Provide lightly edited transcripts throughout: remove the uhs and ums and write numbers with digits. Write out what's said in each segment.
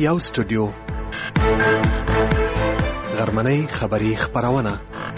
یو سټوډیو غرمنۍ خبری خبرونه.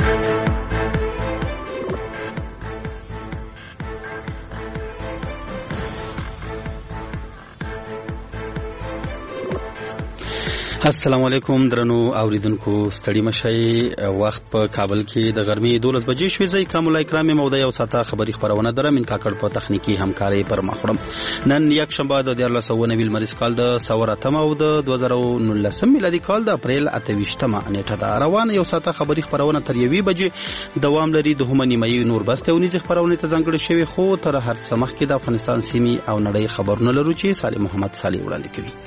السلام علیکم درنو اوریدونکو، ستړي مشئ. وخت په کابل کې د غرمې 12 بجې شوې. زه اکرام الله اکرامي موده یو ساعته خبری خبرونه درم. ان کاکړ په تخنیکی همکاري پر مخړم. نن یک شنبه د 1490 مریض کال د سوراتم او د 2019 میلادي کال د اپریل 28مه نیټه ده. روان یو ساعته خبری خبرونه تر 1 بجې دوام لري. د همنی مې نور بسته او نيځ خبرونه ته ځانګړي شوی، خو تر هر څه مخکې د افغانستان سیمې او نړۍ خبرونه لرو چې صالح محمد صالح وړاندې کوي.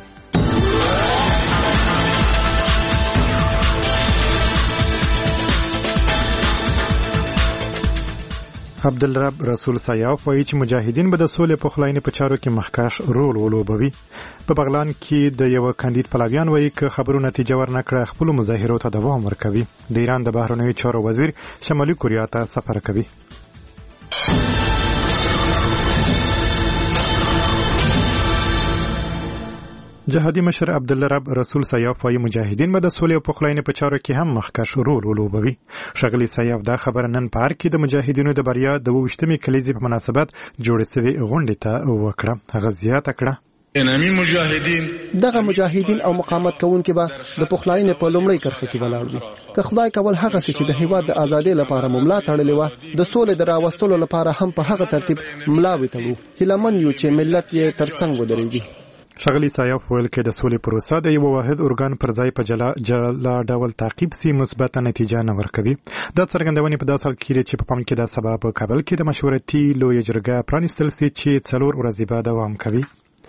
عبدالرب رسول سیاف وایي چې مجاهدین به د سولې په خلاینې په چارو کې مخکښ رول ولوبوي. په بغلان کې د یو کاندید پلاویان وایي که خبرو نتیجه ورنکړه خپل مظاهرو ته دوام ورکوي. د ایران د بهرنیو چارو وزیر شمالي کوریا ته سفر کوي. جهادي مشر عبدالرب رسول سیاف وایي مجاهدین به د سولې او پخلاینې په چارو کې هم مخکښ رول ولوبوي. ښاغلي سیاف دا خبره نن په ارګ کې د مجاهدینو د بریا د 28مې کلیزې په مناسبت جوړې شوې غونډې ته وکړه. هغه زیاته کړه دغه مجاهدین او مقاومت کوونکي به د پخلاینې په لومړۍ کرښه کې ولاړ وي. که خدای کول هغه چې د هیواد د ازادۍ لپاره مملا تړلې و، د سولې د راوستلو لپاره هم په هغه ترتیب ملاوي تړو. هیلمن یو چې ملت یې ترڅنګ ودرېږي. ښاغلي سیاف ویل کې د سولې پروسه د یو واحد ارګان پر ځای په جلا ډول تعقیب سي مثبت نتیجه نه ورکوي. دا څرګندونې په داسې حال کې چې په پام کې د سبا په کابل کې د مشورتي لویه جرګه پرانیستل سي چې 4 ورځې به دوام کوي.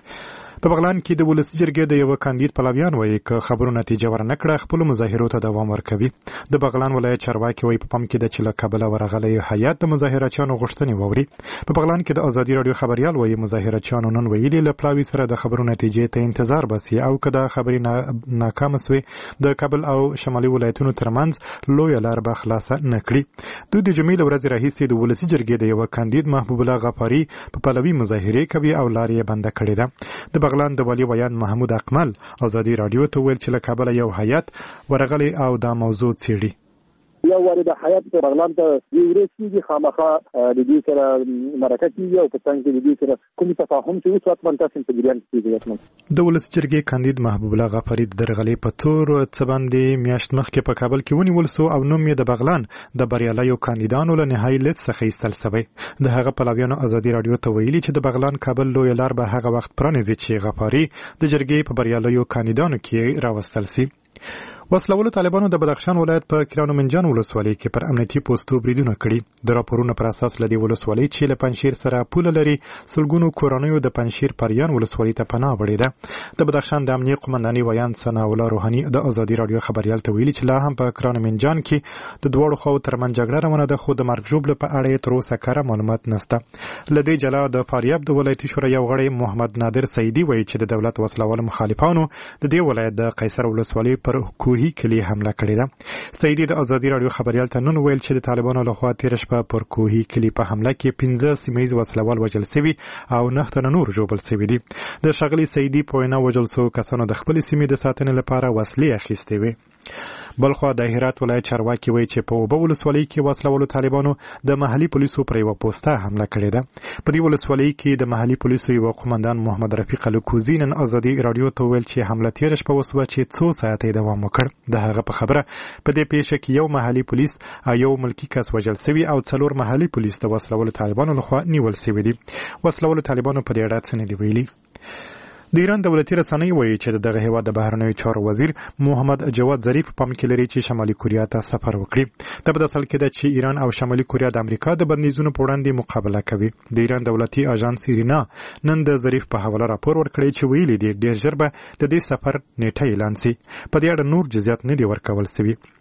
په بغلان کې د ولسي جرګې د یو کاندید پلاویان وایي که خبرو نتیجه ورنکړه خپل مظاهرو ته دوام ورکوي. د بغلان ولایت چارواکي وایي په پام کې د چې له کابل ورغلي هیات د مظاهرچیانو غوښتنې واوري. په بغلان کې د ازادي رادیو خبريال وایي مظاهرچیانو نن ویلي له پلاوي سره د خبرو نتیجې ته انتظار باسي او که د خبرې ناکام سوي د کابل او شمالي ولایتونو ترمنځ لویه لار به خلاصه نه کړي. دوی د جمعې ورځې راهیسې د ولسي جرګې د یو کاندید محبوب الله غفاري په پلوي مظاهره کوي او لار یې بنده کړې ده. د بغلان د والی ویان محمود اکمل ازادي رادیو ته ویل چې له کابل یو هیات ورغلی او دا موضوع څېړي. یو وارد حیات په بغلان ته یو ورسېږي، خامخا د دې سره مرکه کېږي او په څنګ کې د دې سره کوم تفاهم چې اوس وخت تاسو په جریان کې کېږي. د ولسي جرګې کاندید محبوب الله غفاري د درغلې په تور څه باندې میاشت مخکې په کابل کې ونیول سو او نوم یې د بغلان د بریالیو کاندیدانو له نهایي لیست څخه ایستل شوی. د هغه پلاویانو ازادي رادیو ته ویلي چې د بغلان کابل لوی لار به هغه وخت پرانیزي چې غفاري د جرګې په بریالیو کاندیدانو کې راوستل سي. وسلوالو طالبانو د بدخشان ولایت په کرانو منجان ولسوالۍ کې پر امنیتي پوسټو بریدونه کړي. د راپورونو پر اساس لدی ولسوالۍ چې له پنځشیر سره پوله لري سلګونو کورنیو د پنځشیر پریان ولسوالۍ ته پناه وړي ده. د بدخشان د امنیت قومنداني ویان ثنا الله روحاني د ازادي رادیو خبريال ته ویلي چې لا هم په کرانو منجان کې د دوړو خو ترمن جګړه روانه ده، خو د مرګ ژوبله په اړه تر اوسه کار معلومات نشته. لدی جلا د فاریاب د ولایتي شورا یو غړی محمد نادر سیدی وایي چې د دولت وسلوال مخالفانو د دې ولایت د قیصر ولسوالۍ پر کوهي کلی حمله کړې ده. سیدی د ازادي رادیو خبريال ته نن ویل چې د طالبانو لخوا تیر شپه پر کوهي کلی په حمله کې 15 سیمایي وسلوال وژل شوي او 9 تنه نور ژوبل شوي دي. د ښاغلي سیدی په وینا وژل شوو کسانو د خپل سیمې د ساتنې لپاره وسلې اخیستې وي. بلخوا د هرات ولایت چارواکي وایي چې په اوبه ولسوالۍ کې وسلوالو طالبانو د محلي پولیسو پر یو پوسټه حمله کړې ده. په دې ولسوالۍ کې د محلي پولیسو یو قومندان محمد رفیق الکوزی نن ازادي رادیو ته ویل چې حمله تیر شپه وسوه چې 2 ساعته دوام وکړ. د هغه په خبره په دې پیښه کې یو محلي پولیس او یو ملکی کس وژل شوی او 4 محلي پولیس د وسلوالو طالبانو لخوا نیول شوی دي. وسلوالو طالبانو په دې اړه څه نه دی ویلي. د ایران دولتي رسنۍ وایي چې دغه هیواد د بهرنیو چارو وزیر محمد جواد ظریف په پام کې لري چې شمالي کوریا ته سفر وکړي. دا په داسې کې ده چې ایران او شمالي کوریا د امریکا د بندیزونو په وړاندې مقابله کوي. د ایران دولتي اژانس ایرینا نن د ظریف په حواله راپور ورکړی چې ویلي دی ډیر ژر به د دې سفر نیټه اعلان شي. په دې اړه نور جزئیات نه دي ورکول شوي.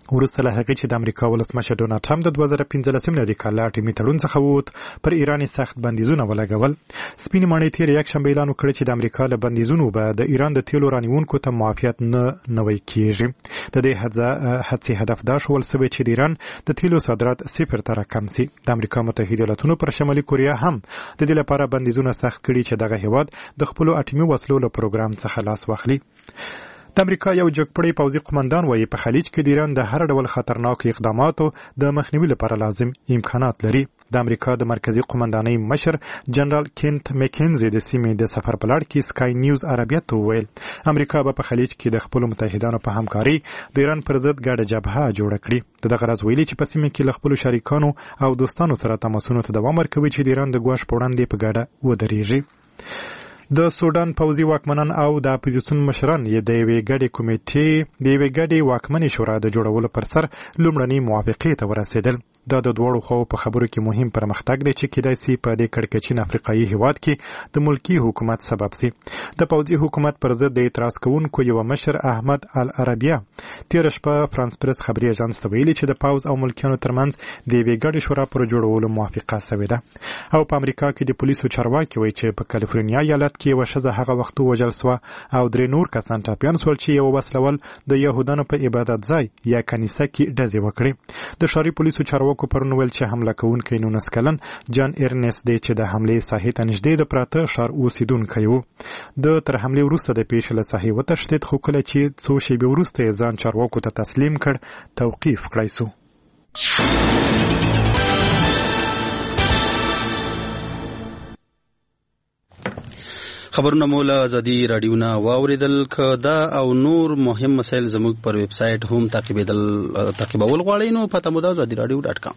وروسته له هغې چې د امریکا ولسمشر ډونالډ ټرمپ د 2015 میلادي کال له اټومي تړون څخه ووت پر ایران سخت بندیزونه ولګول. سپینې ماڼۍ تېره یکشنبه اعلان وکړ چې د امریکا له بندیزونو به د ایران د تیلو رانیونکو ته معافیت نه نوی کیږي. د دې هڅې هدف دا شول چې د ایران د تیلو صادرات صفر ته راکم شي. د امریکا متحده ایالاتونو پر شمالي کوریا هم د دې لپاره بندیزونه سخت کړي چې دغه هیواد د خپل اټومي وسلو له پروګرام څخه لاس واخلي. د امریکا یو جګپړی پوځي قومندان وایي په خلیج کې د ایران د هر ډول خطرناک اقداماتو د مخنیوي لپاره لازم امکانات لري. د امریکا د مرکزی قومندانۍ مشر جنرال کینت مکینزي د سیمې د سفر په لړ کې سکای نیوز عربیه ته وویل امریکا به په خلیج کې د خپل متحدانو په همکاري د ایران پر ضد ګډه جبهه جوړه کړي. دغه راز ویلي چې په سیمه کې له خپل شریکانو او دوستانو سره تماسونو ته دوام ورکوي چې د ایران د ګواښ په وړاندې په ګډه ودرېږي. د سودان پوځي واکمنان او د اپوزیسیون مشران یې د یوې ګډې واکمنې شورا د جوړولو پر سر لومړنۍ موافقې ته ورسېدل. دا د دواړو خواو په خبرو کې مهم پرمختګ دی چې کېدای شي په دې کړکېچن افریقایي هیواد کې د ملکی حکومت سبب شي. د پوځي حکومت پر ضد د اعتراض کوونکو یو مشر احمد العربیه تېره شپه فرانس پرس خبري اژانس ته ویلي چې د پوځ او ملکیانو ترمنځ د یوې ګډې شورا پر جوړولو موافقه شوې ده. او په امریکا کې د پولیسو چارواکي وایي چې په کالیفورنیا ایالت کې یوه ښځه هغه وخت ووژل سوه او 3 نور کسان ټپیان سول چې یو وسلوال د یهودانو په عبادت ځای یا کنیسه کې ډزې وکړې. د ښاري پولیسو چارواکو پرون ویل چې حمله کوونکی 19 کلن جان ارنست دی چې د حملې ساحې ته نږدې د پراته ښار اوسیدونکی و. د تر حملې وروسته د پیښې له ساحې وتښتېد خو کله چې څو شېبې وروسته یې ځان چارواکو ته تسلیم کړ توقیف کړای سو. خبرونه مو له ازادي رادیو نه واوریدل. که دا او نور مهم مسایل زموږ پر ویب سټ هم تعقیبول غواړئ نو پته مو ده azadiradio.com.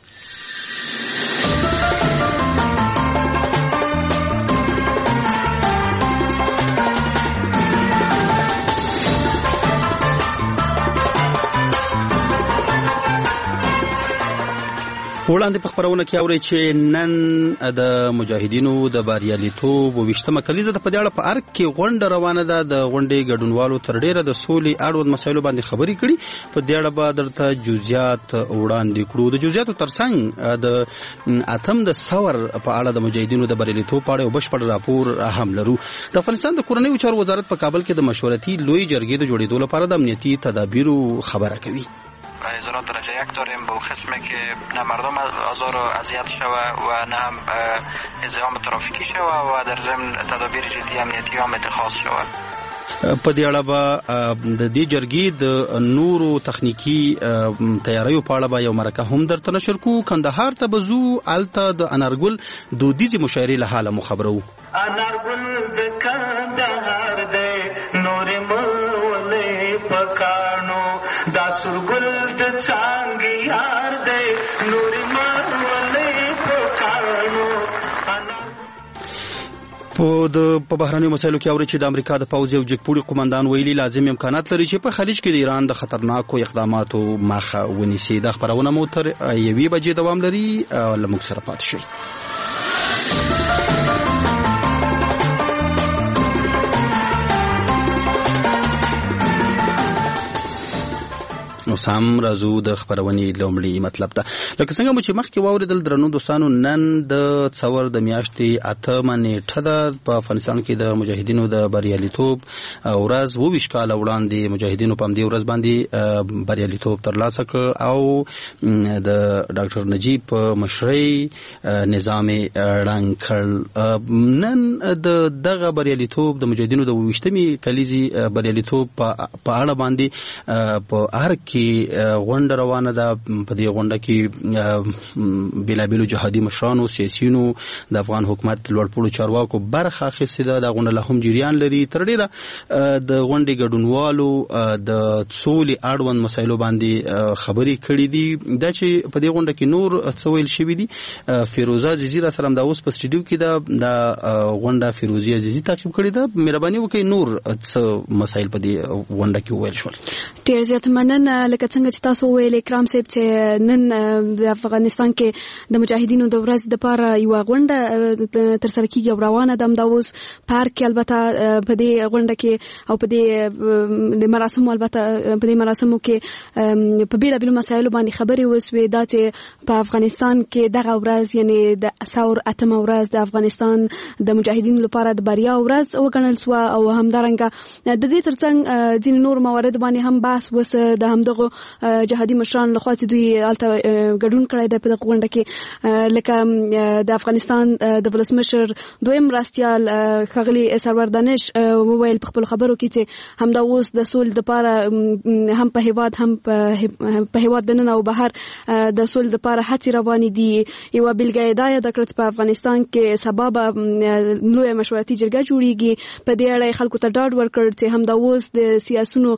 وړاندې په خبرونه کې اوري چې نن د مجاهدینو د بریالیتوب 20مه کلیزه د په اړه په ارګ کې غونډه روانه ده. د غونډې ګډونوالو تر ډیره د سولې اړوند مسایلو باندې خبرې کړي. په دې اړه به درته جزئیات وړاندې کړو. د جزئیاتو ترڅنګ د اتم د ثور په اړه د مجاهدینو د بریالیتوب په اړه یو بشپړ راپور هم لرو. د افغانستان د کورنیو چارو وزارت په کابل کې د مشورتي لوی جرګې د جوړېدو لپاره د امنیتي تدابیرو خبره کوي. اظهارات درجه یک داریم به قسمه که نه مردم آزار و اذیت شوه و نه هم ازدحام ترافیکی شوه و در ضمن تدابیر جدی امنیتی هم اتخاذ شوه. په دې اړه به د دې جرګې د نورو تخنیکی تیاریو په اړه به یو مرکه هم درته نشر کو. کندهار ته به ځو. هلته د انارګل دودیزې مشاعرې له حاله مو خبرو. انارګل د کندهار دی نورې مولې پکانو دا سورګل د څنګه یار دی نورې مولې پکانو. په بهراني مسایلو کې اوري چې د امریکا د پوځ یو جګپوړي قومندان ویلي لازم امکانات لري چې په خلیج کې د ایران د خطرناکو اقداماتو مخه ونیسي. د خبرونه مو تر 1 بجې دوام لري. لموږ سره پاتې شئ. نو سم راځو د خبرونې لومړی مطلب ته. لکه څنګه مو چې مخکې واوریدل درنو دوستانو، نن د څور د میاشتې 8 نیټه ده. په افغانستان کې د مجاهدینو د بریالیتوب ورځ 22 کال وړاندې مجاهدینو په دې ورځ باندې بریالیتوب ترلاسه کړ او د ډاکټر نجیب په مشرۍ نظام رنګ کړ. نن د دغه بریالیتوب د مجاهدینو د 22مې کلیزي بریالیتوب په اړه باندې په هر کې غونډه روانه ده. په دې غونډه کې بیلابیلو جهادي مشرانو، سیاسيونو، د افغان حکومت لوړپوړو چارواکو برخه اخیستې ده. د غونډه لا هم جریان لري. تر ډیره د غونډې ګډونوالو د سولې اړوند مسایلو باندې خبرې کړې دي. دا چې په دې غونډه کې نور څه ویل شوي دي، فیروزه عزیزی را سره د اوس په سټډیو کې ده. د غونډه فیروزه عزیزی تعقیب کړې ده. مهرباني وکړئ نور څه مسایل په دې غونډه کې ویل شول. ډیر زیات مننه لکه څنګه چې تاسو ویل کرام صاحب چې نن د افغانستان کې د مجاهدینو د ورځ د پاره یو غونډه تر سره کیږي او روانه ده. د اوس پارک کې البته په دې غونډه کې او په دې د مراسمو البته په دې مراسمو کې په بیلابیلو مسایلو باندې خبرې وسوي دا چې په افغانستان کې دغه ورځ یعنی د ثور اتمه ورځ د افغانستان د مجاهدینو لپاره د بریا ورځ وګڼل شو او همدارنګه د دې ترڅنګ ځینې نور موارد باندې هم بحث وسه د همدغه جهادي مشران لخوا چې دوی الته ګډون کړی دی په دغه غونډه کې لکه د افغانستان د ولسمشر دویم راستیال ښاغلي سرور دانش وویل په خپل خبرو کې چې همدا اوس د سولې لپاره هم په هیواد هم په هیواد دننه او بهر د سولې لپاره هڅې روانې دي. یو بلګې دا یاد کړ چې په افغانستان کې سبب لوی مشورتي جرګه جوړیږي. په دې اړه خلکو ته ډاډ ورکړ چې همدا اوس د سیاسيونو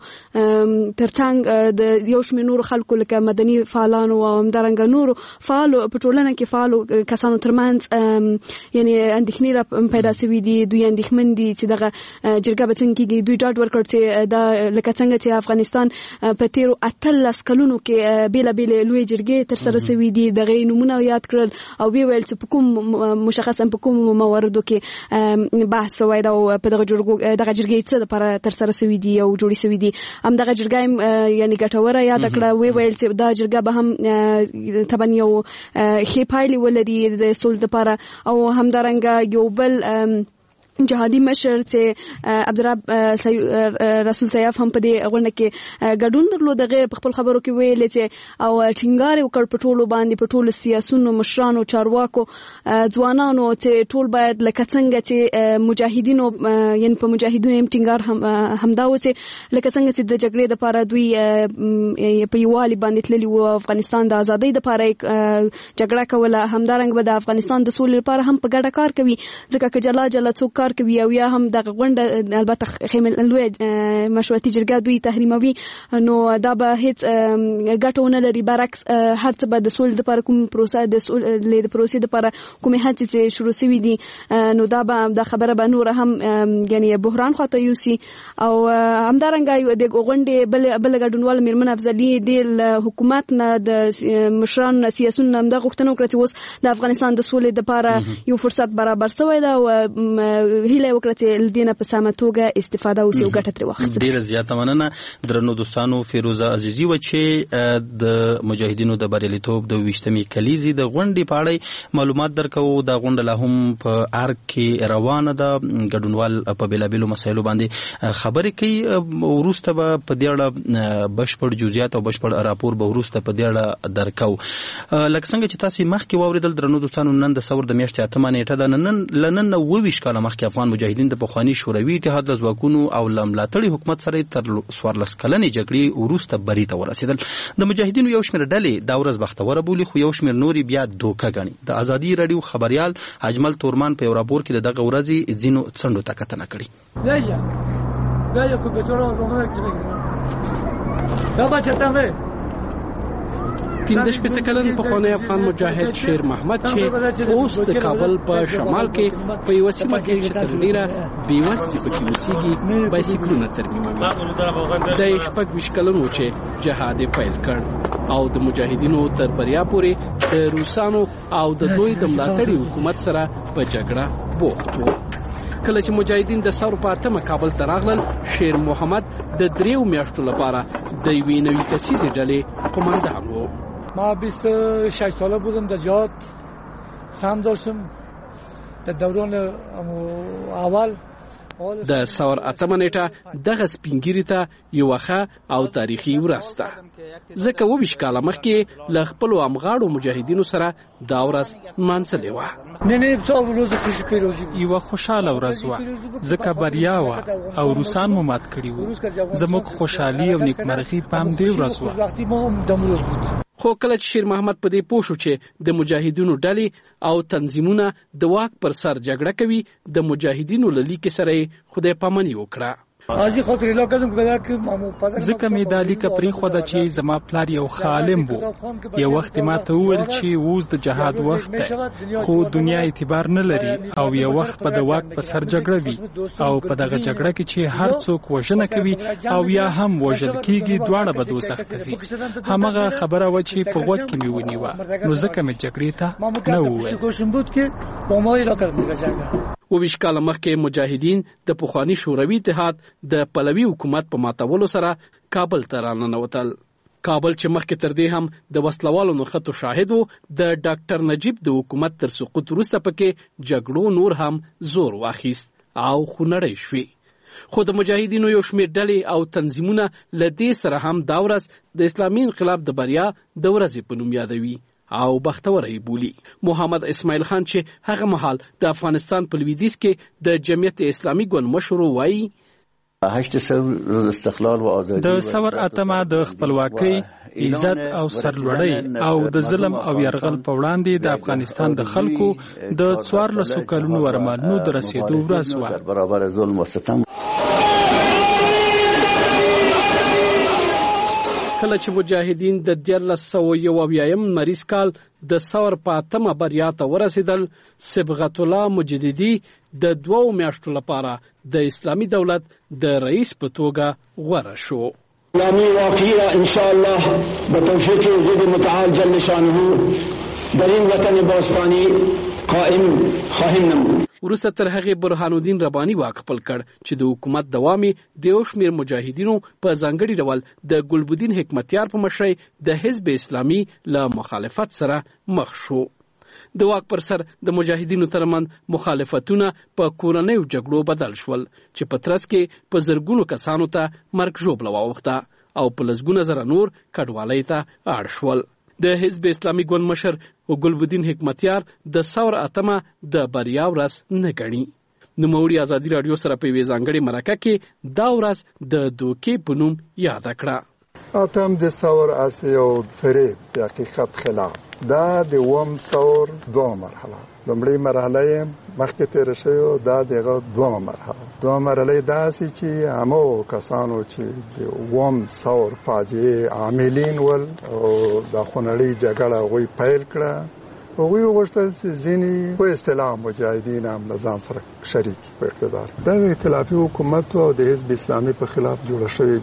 ترڅنګ د یو شمېر نور خلکو لکه مدني فعالانو او همدارنګه نور فعالو په ټولنه کې فعالو کسانو ترمنځ یعنی اندېښنې پیدا شوې دي. دوی اندېښمن دي چې دغه جرګه به څنګه کېږي. دوی ډاډ ورکړ چې دا لکه څنګه چې افغانستان په تیرو 18 کلونو کې بیلابیل لوی جرګې تر سره شوې دي دغه نمونه یاد کړل او ویل چې په کوم مشخصا په کوم مواردو کې بحث وای دا په دغه جرګې څه لپاره تر سره شوې دي او جوړې شوې دي. هم دغه جرګه یعنی ګټوره یاد کړه ویل چې دا جرګه به هم طبعا یو ښه پایلې ولري د سولې لپاره او همدارنګه یو بل جهادي مشر چې عبدالرب رسول سیاف هم په دې غونډه کې ګډون درلود. دغه په خپل خبرو کې ویل چې او ټینګار وکړ په ټولو باندې په ټولو سیاسيونو مشرانو چارواکو ځوانانو چې ټول باید لکه څنګه چې مجاهدینو یعنی په مجاهدینو هم ټینګار همدا و چې لکه څنګه چې د جګړې لپاره دوی په یوالي باندې تللی وو افغانستان د ازادۍ لپاره جګړه کوله همدارنګه به د افغانستان د سولې لپاره هم په ګډه کار کوي ځکه چې جلا جلا څوک کار کوي او یا هم د غونډه البته خیمل لوی مشورتي جرګه دوی تحریموي نو دا به هیڅ ګټونه لري. برعکس هر څه به د سولې لپاره کوم پروسه د سولې پروسې لپاره کومه هڅې شروع شوې دي نو دا به د خبره به نور هم یعنی بحران خاطر یوسي او همدارنګه د غونډې بل ګډونوال میرمن افضلی د حکومت نه د مشران سیاسيون هم د غوښتنو کړې چې اوس د افغانستان د سولې لپاره یو فرصت برابر شوی دا او هیله وکړه چې لدینه په سمه توګه استفاده وکړي او ګټه ترې واخلي. ډیره زیاته مننه درنو دوستانو. فیروزه عزیزی و چې د مجاهدینو د بریالیتوب د 20مې کلیزې د غونډې په اړه معلومات درکو. د غونډه لا هم په ارګ کې روانه ده. ګډونوال په بیلابیلو مسایلو باندې خبرې کوي. وروسته به په دې اړه بشپړ جزئیات او بشپړ راپور به وروسته په دې اړه درکو. لکه څنګه چې تاسو مخکې واوریدل درنو دوستانو نن د ثور د میاشتې 8 نیټه ده. نن 29 کاله مخکې افغان مجاهدین د پخوانی شوروي اتحاد له ځواکونو او ملاتړي حکومت سره تر 14 کلنې جګړې وروسته بری ته ورسېدل. د مجاهدینو یو شمېر ډلې دا ورځ بختوره بولي خو یو شمېر نوري بیا دوکه ګڼي. د ازادي رادیو خبريال اجمل تورمان په یو راپور کې دغه ورځې ځینو څنډو ته کتنه کړې. پینځه شپېته کلن پخوانی افغان مجاهد شیر محمد چې اوس د کابل په شمال کې په یوه سیمه کې چې تر ډېره بېوزلي پکې اوسېږي بایسکلونه ترمیموي. دی 26 کلن و چې جهاد یې پیل کړ او د مجاهدینو تر بریا پورې د روسانو او د دوی د ملاتړي حکومت سره په جګړه بوخت و. کله چې مجاهدین د ثور په 8 کابل ته راغلل شیر محمد د 3 میاشتو لپاره د یوې نوې کسیزې ډلې قوماندان و. ما 26 ساله بودم در جهاد سهم داشتم در دوران اول. د ثور 8 نیټه دغه سپینګری ته یو ښه او تاریخي ورځ ده ځکه 22 کاله مخکې له خپلو همغاړو مجاهدینو سره دا ورځ نمانځلې وه. یوه خوشحاله ورځ وه ځکه بریا وه او روسان مو مات کړي وو. زموږ خوشحالي او نیکمرغي په همدې ورځ وه. خو کله چې شیر محمد په دې پوه شو چې د مجاهدینو ډلې او تنظیمونه د واک پر سر جګړه کوي د مجاهدینو له لیکې سره خدای پاماني وکړه. ځکه مې دا لیکه پرېښوده چې زما پلار یو عالم وو. یو وخت ما ته وویل چې اوس د جهاد وخت دی، خو دنیا اعتبار نه لري او یو وخت به د واک په سر جګړه وي او په دغه جګړه کې چې هر څوک وژنه کوي او یا هم وژل کېږي، دواړه به دوزخ ته ځي. همغه خبره وه چې په غوږ کې مې ونیوه، نو ځکه مې جګړې ته نه وویل. 20 کاله مخکې مجاهدین د پخوانی شوروي اتحاد د پلوي حکومت په ماتولو سره کابل ته راننوتل. کابل چې مخکې تر دې هم د وسلوالو نښتو شاهد و، د ډاکټر نجیب د حکومت تر سقوط وروسته پکې جګړو نور هم زور واخیست او خونړۍ شوې. خو د مجاهدینو یو شمېر ډلې او تنظیمونه له دې سره هم دا ورځ د اسلامي انقلاب د بریا د ورځې په نوم یادوي او بختوره بولی. محمد اسماعیل خان چې هغه مهال د افغانستان په لویدیځ کې د جمعیت اسلامي ګوند مشر وایي، د سور اتمه د خپلواکۍ، عزت او سرلوړۍ او د ظلم او یرغل په وړاندې د افغانستان د خلکو د 14 کلونو ارمانونو د رسیدو ورځ وه. کله چې مجاهدین د 1971 مریض کال د ثور په 8مه بریا ته ورسېدل، صبغت الله مجددي د 2 میاشتو لپاره د اسلامي دولت د رئیس په توګه غوره شو. اسلامی واقعی ان شاء الله به توفیق ضد متعال جل شانه در این وطن باستانی قائم خواهیم نمود. وروسته تر هغې برهان الدین رباني واک خپل کړ چې د حکومت دوامي د یو شمېر مجاهدینو په ځانګړي ډول د ګلبدین حکمتیار په مشرۍ د حزب اسلامي له مخالفت سره مخ شو. د واک پر سر د مجاهدینو ترمنځ مخالفتونه په کورنیو جګړو بدل شول چې په ترڅ کې په زرګونو کسانو ته مرګ ژوبله واوښته او په لسګونه زره نور کډوالۍ ته اړ شول. د حزب اسلامي ګوند مشر ګلبدین حکمتیار د ثور اتمه د بریا ورځ نه ګڼي. نوموړي ازادي راډیو سره په یوې ځانګړې مرکه کې دا ورځ د دوکې په نوم یاد کړه. اتم د ثور اس یو فریب د حقیقت خلاف. دا د وم ثور 2 مرحله. لومړی مرحله مخکې تیر شوی، دا دغه 2 مرحله. 2 مرحله داسې چې همو کسانو چې د وم ثور فاجعه عاملین ول او د خونړۍ جګړه غوي پیل کړه، هغوی وغوښتل چې ځینې په اصطلاح مجاهدین هم له ځان سره شریک په اقتدار. دا ائتلافي حکومت او د حزب اسلامي په خلاف جوړه شوې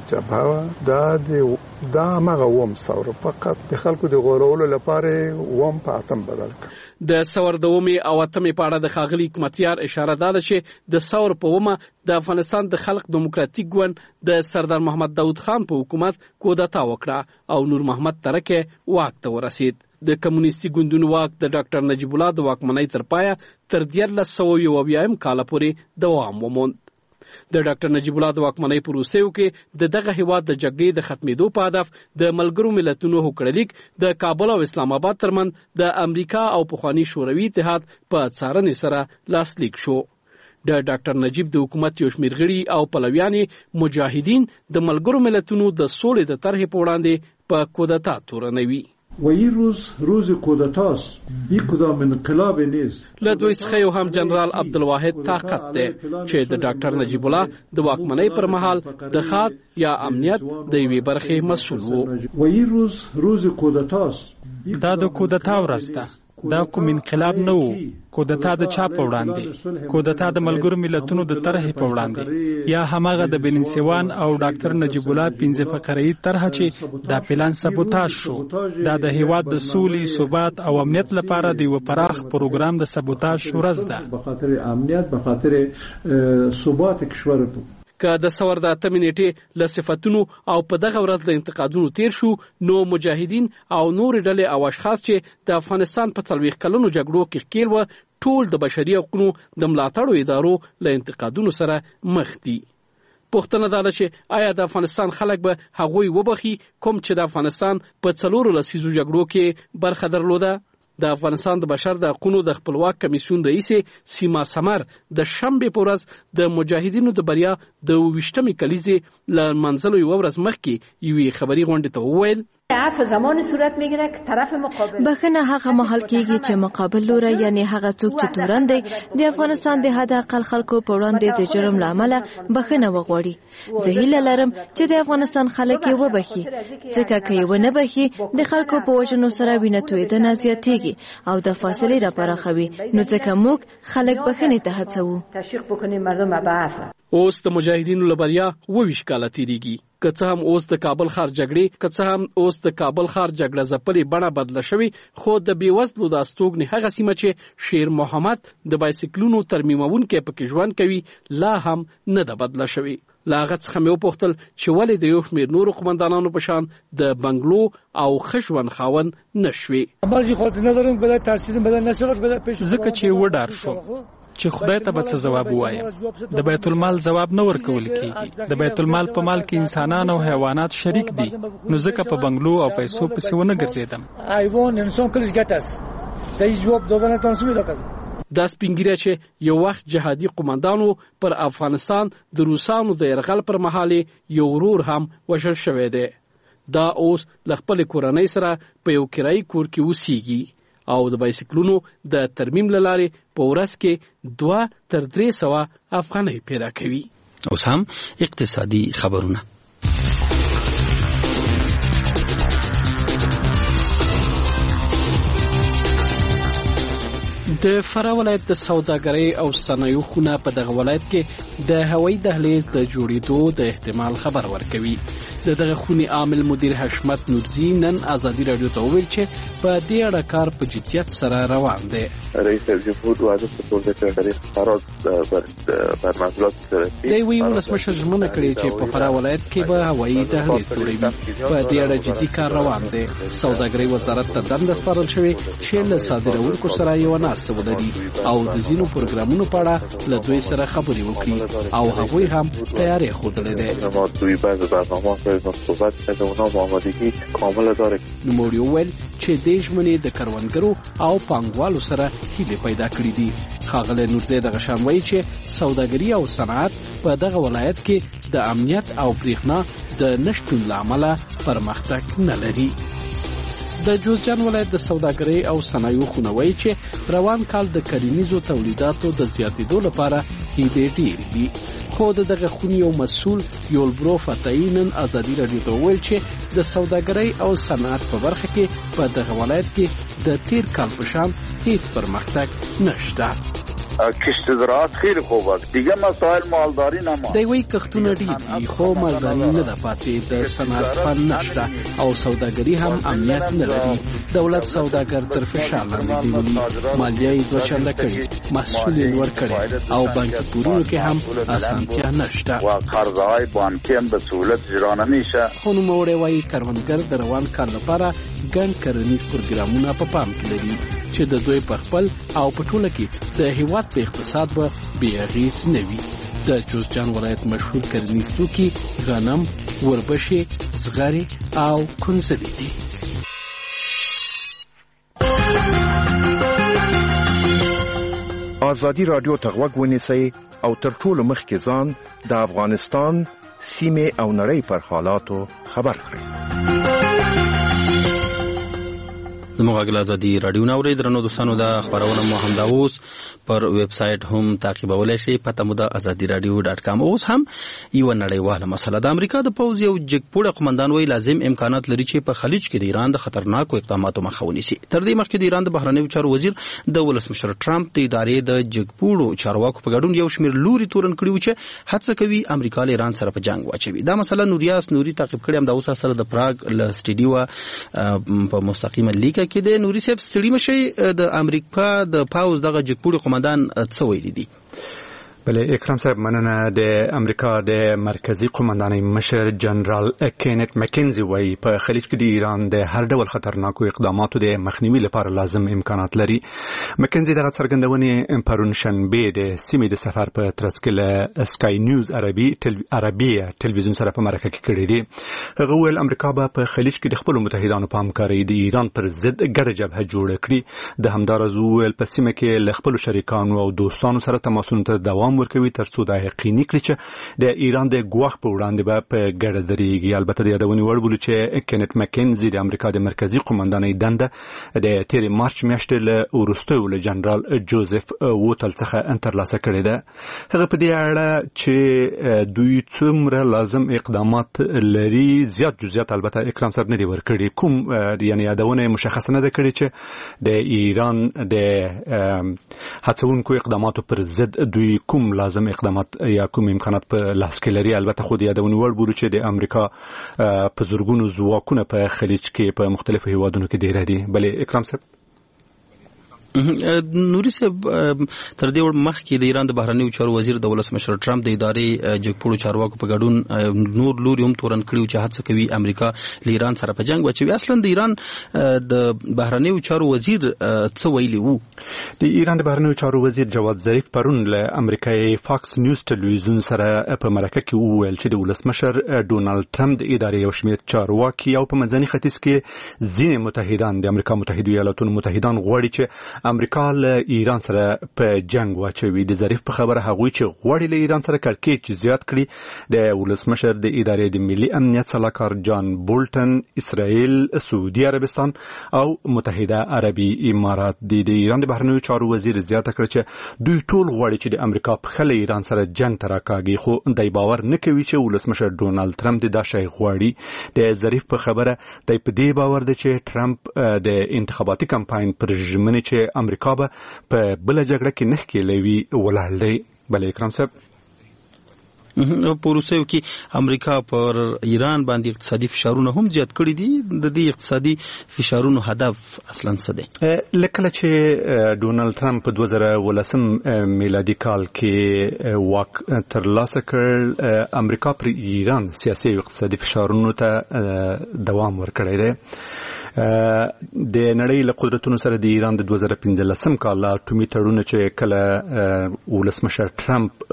جبهه دا هغه وم ثور فقط د خلکو د غولولو لپاره وم په اتم بدل کړ. د ثور 2 او 8 په اړه د ښاغلي حکمتیار اشاره ده چې د ثور په 1 د افغانستان د خلق دیموکراتیک ګوند د سردار محمد داود خان په حکومت کودتا وکړه او نور محمد ترکه واک ته ورسید. د کمونیستي ګوندونو واک د ډاکټر نجیب الله د واکمنۍ تر پایه تر 1971 کال پورې دوام وموند. د ډاکټر نجیب الله د واکمنۍ په وروستیو کې د دغه هیواد د جګړې د ختمېدو په هدف د ملګرو ملتونو هوکړلیک د کابل او اسلام آباد ترمنځ د امریکا او پخوانی شوروي اتحاد په څارنې سره لاسلیک شو. د ډاکټر نجیب د حکومت یو شمېر غړي او پلویانې مجاهدین د ملګرو ملتونو د سولې د طرحې په وړاندې په کودتا تورنوي. و این روز کودتاست، یک کدام انقلاب نیست. له دوی څخه یو هم جنرال عبدالواحد طاقت دی چې د ډاکټر نجیب الله د واکمنۍ پر مهال د خاط یا امنیت د یوې برخې مسؤل وو. و این روز کودتاست. دا د کودتا ورځ ده. دا کوم انقلاب نه وو. کودتا د چا په وړاندې؟ کودتا د ملګرو ملتونو د طرحې په وړاندې، یا هماغه د بنسوان او ډاکټر نجیب الله 15 فقره‌ای طرح چې دا پلان سبوتاژ شو. دا د هیواد د سولې، ثبات او امنیت لپاره د یو پراخ پروګرام د سبوتاژ ورځ ده. به خاطر امنیت، به خاطر ثبات کشور ته که د ثور د 8 نیټې له صفتونو او په دغه ورځ د انتقادونو تیر شو، نو مجاهدین او نور ډلې او اشخاص چې د افغانستان په 40 کلونو جګړو کې ښکیل وو، ټول د بشري حقوقو د ملاتړو ادارو له انتقادونو سره مخ دي. پوښتنه دا ده چې آیا د افغانستان خلک به هغوی وبخي کوم چې د افغانستان په 4 لسیزو جګړو کې برخه درلوده؟ د افغانستان د بشر د حقوقو د خپلواک کمیسیون رئیس سیما سمر د شنبه په ورځ د مجاهدینو د بریا د 20مې کلیزې له منځلو یو ورځ مخکې یوې خبري غونډې ته وویل، بخښنه هغه مهال کېږي چې مقابل لوری یعنی هغه څوک چې تورن دی د افغانستان د حد اقل خلکو په وړاندې د جرم له امله بخښنه وغواړي. زه هیله لرم چې د افغانستان خلک یې وبخښي، ځکه که یې ونه بخښي د خلکو په وژنو سره وینه تویېدنه زیاتېږي او د فاصلې راپراخوي، نو ځکه موږ خلک بخښنې ته هڅوو. اوس د مجاهدینو له بریا 22 کاله تیریږي. که څه هم اوس د کابل ښار جګړه ځپلې بڼه بدله شوې، خو د بېوزلو د استوګنې هغه سیمه چې شیر محمد د بایسکلونو ترمیمونکی پکې ژوند کوي لا هم نه ده بدله شوې. له هغه څخه مې وپوښتل چې ولې د یو شمېر نورو قومندانانو په شان د بنګلو او ښه ژوند خاوند نه شوې. ځکه چې وډار شو چې خدای ته به څه جواب ووایم. د بیت المال جواب نه ورکول کېږي. د بیت المال په مال کې انسانان او حیوانات شریک دي، نو ځکه په بنگلو او پیسو پسې ونه ګرځېدم. دا سپینګیری چې یو وخت جهادي قومندانو پر افغانستان د روسانو د یرغل پر مهال یو ورور هم وژل شوی دی. دا اوس له خپلې کورنۍ سره په یو کرایي کور کې اوسېږي او د بایسکلونو د ترمیم له لارې په ورځ کې 2 تر 300 افغانۍ پیدا کوي. اوس هم اقتصادي خبرونه. د فراه ولایت د سوداګرۍ او صنایعو خونه په دغه ولایت کې د هوایي دهلیز د جوړېدو د احتمال خبر ورکوي. دغه خونې عامل مدیر حشمت نورزی نن ازادي رادیو ته وویل چې په دې اړه کار په جدیت سره روان دی. رئیس جمهور وعده په طریق قرار بر محصولات دی وی ولسمشر ژمنه کړې چې په فراه ولایت کې به هوایي دهلیز جوړوي. په دې اړه جدي کار روان دی. سوداګرۍ وزارت ته دنده سپارل شوې چې له صادروونکو سره یو ناسته ولري او د ځینو پروګرامونو په اړه له دوی سره خبرې وکړي او هغوی هم تیاری ښودلې ده. صحبت از اونا با آمادگی کامل داره. نوموړي وویل چې د ژمنې د کروندګرو او پانګوالو سره هیلې پیدا کړې دي. ښاغلی نورزی دغه شان وایي چې سوداګري او صنعت په دغه ولایت کې د امنیت او برېښنا د نشتون له امله پرمختګ نه لري. د جوزجان ولایت د سوداګرۍ او صنایعو خونه وایي چې روان کال د کرنیزو تولیداتو د زیاتېدو لپاره هیلې ډېرې دي. خو دغه خونې یو مسؤل یولبرو فتحي نن ازادي رادیو ته وویل چې د سوداګرۍ او صنعت په برخه کې په دغه ولایت کې د تیر کال په شان هیڅ پرمختګ نشته. کشت زراعت خیلی خوب است. دیگه مسائل مالداری نما. دی وی کښتونه ډیر دي خو مالداري نه ده پاتې. د صنعت فن نشته او سوداګري هم امنیت نه لري. دولت سوداګر تر فشار لاندې نیولي. مالیه یې 2 چنده کړې، محصول یې لوړ کړی او بانکي پورونو کې هم اسانتیا نشته. و قرضهای بانکی هم به سهولت اجرا نمیشه. خو نوموړی وایي کروندګر د روان کال لپاره ګڼ کرنیز پروګرامونه په پام کې لري چې د دوی په خپل او په ټوله کې د هیواد په اقتصاد به بې اغېز نه وي. د جوزجان ولایت مشهور کرنیز توکي غنم، وربشې، زغرې او کنځلې دي. ازادي رادیو ته غوږ ونیسئ او تر ټولو مخکې ځان د افغانستان سیمې او نړۍ پر حالاتو خبر کړئ. زموږ غږ ازادي رادیو نو ورې درنو دوستانو د خبرونه مو هم دا اوس پر ویب سټ هم تعقیبولای شئ. پته مو د azadiradio.com. اوس هم یو نړیواله مسله. د امریکا د پوز یو جګپوړه قومندان وی لازم امکانات لري چې په خلیج کې د ایران د خطرناکو اقداماتو مخه ونیسي. تر دې مخکې د ایران د بهرنیو چارو وزیر د ولسمشر ټرمپ د ادارې د جګپوړو چارواکو په ګډون یو شمېر لوري تورن کړي و چې هڅه کوي امریکا له ایران سره په جنگ واچوي. دا مسله نوریاس نوري تعقیب کړي هم د اوس سره د پراګ ل سټډیو په مستقیمه لیکه کې د نوري صاحب ستړي مشي د امریکا د پاوز دغه جګپوړي قومندان څه ویلي دي؟ بله اکرام صاحب مننه. د امریکا د مرکزی قومندانۍ مشر جنرال کینت مکنزي وایي په خلیج کې د ایران د هر ډول خطرناکو اقداماتو د مخنیوي لپاره لازم امکانات لري. مکنزي دغه څرګندونې پرون شنبه د سیمې د سفر په ترڅ کې له اسکای نیوز عربي ټلویزیون سره په مرکه کې کړې دي. هغه ویل امریکا به په خلیج کې د خپل متحدانو په همکارۍ د ایران پر ضد ګډه جبهه جوړه کړي. د همدارز ویل په سیمه کې له خپل شریکانو او دوستانو سره تماسونو ته دوام دوام ورکوي ترڅو دا یقیني کړي چې د ایران د ګواښ په وړاندې به په ګډه درېږي. البته د یادونې وړ بولو چې کینټ مکنزي د امریکا د مرکزی قومندانۍ دنده د تیر مارچ میاشتې له وروستیو له جنرال جوزف ووتل څخه ترلاسه کړې ده. هغه په دې اړه چې دوی څومره لازم اقدامات لري زیات جزئیات البته اکرام صاحب نه دی ورکړي. کوم یعنی یادونه مشخصه نه ده کړې چې د ایران د هڅونکو اقداماتو پر ضد دوی کوم لازم اقدامات یا کوم امکانات په لاس کې لري. البته خو د یادونه وړ بولو چې د امریکا په زورګونو ځواکونه په خلیج کې په مختلفو هیوادونو کې ډیر دي. بلې اکرام صاحب نوري صاحب تر دې وړ مخکې د ایران د بهرنیو چارو وزیر د ولسمشر ټرمپ د ادارې جګپوړو چارواکو په ګډون نور لوري هم تورن کړیو چې هڅه کوي امریکا له ایران سره په جنگ واچوي. اصلا د ایران د بهرنیو چارو وزیر څه ویلي وو؟ د ایران د بهرنیو چارو وزیر جواد ظریف پرون له امریکایي فاکس نیوز ټلویزیون سره په مرکه کې وویل چې د ولسمشر ډونالد ټرمپ د ادارې یو شمېر چارواکي او په منځني ختیځ کې ځینې متحدان د امریکا متحده ایالاتونو متحدان غواړي چې امریکا له ایران سره په جنگ واچوي. د ظریف په خبره هغوی چې غواړي له ایران سره کړکېچ زیات کړي د ولسمشر د ادارې د ملي امنیت سلاکار جان بولټن، اسرائیل، سعودي عربستان او متحده عربي امارات د ایران د بهرنیو چارو وزیر زیاته کړ چې دوی ټول غواړي چې د امریکا په خله ایران سره جنگ ته راکاږي، خو دای باور نه کوي چې ولسمشر ډونالد ټرمپ دا شی غواړي. د ظریف په خبره دای په دې باور دی چې ټرمپ د انتخاباتي کمپاین پر ژمنې چې امریکا به په بل جګړه کې نه کېلوي ولاړ دی. بلې اکرام صاحب په روسیو کې امریکا پر ایران باندې اقتصادي فشارونه هم زیات کړي دي. د دې اقتصادي فشارونو هدف اصلا څه دی؟ لکه چې ډونالد ټرمپ په 2019 میلادي کال کې واک ترلاسه کړ، امریکا پر ایران سیاسي او اقتصادي فشارونو ته دوام ورکړی دی. د نړۍ له قدرتونو سره د ایران د 2015 کال اټومي تړون چې کله ولسمشر ټرمپ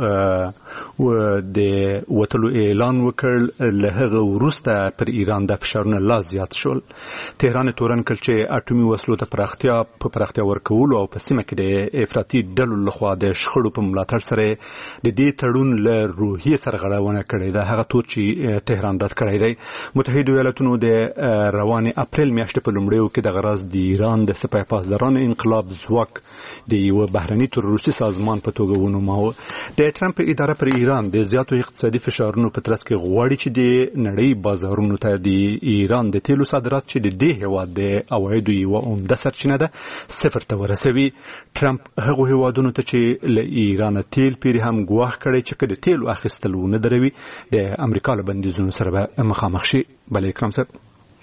د وټلو اعلان وکړ، له هغه وروسته پر ایران د فشارونو لا زیات شول. تهران تورن کړ چې اټومي وسلو ته پراختیا ورکولو او په سیمه کې د افراطي ډلو لخوا د شخړو په ملاتړ سره د دې تړون له روحیې سرغړونه کړې ده. هغه تور چې تهران رد کړی دی. متحده ایالاتونو د روان اپریل میاشتې په لومړیو کې د غرض د ایران د سپاه پاسدارانو انقلاب ځواک د یو بهرني تروریستي سازمان په توګه ونوماوه. د ټرمپ اداره پر ایران د زیاتو اقتصادي فشارونو په ترڅ کې غواړي چې د نړۍ بازارونو ته د ایران د تیلو صادرات چې د دې هیواد د عوایدو یوه عمده سرچینه ده صفر ته ورسوي. ټرمپ هغو هیوادونو ته چې له ایران تیل پیري هم ګواښ کړی چې که د تیلو اخیستل ونه دروي د امریکا له بندیزونو سره به مخامخ شي. بلې اکرام صاحب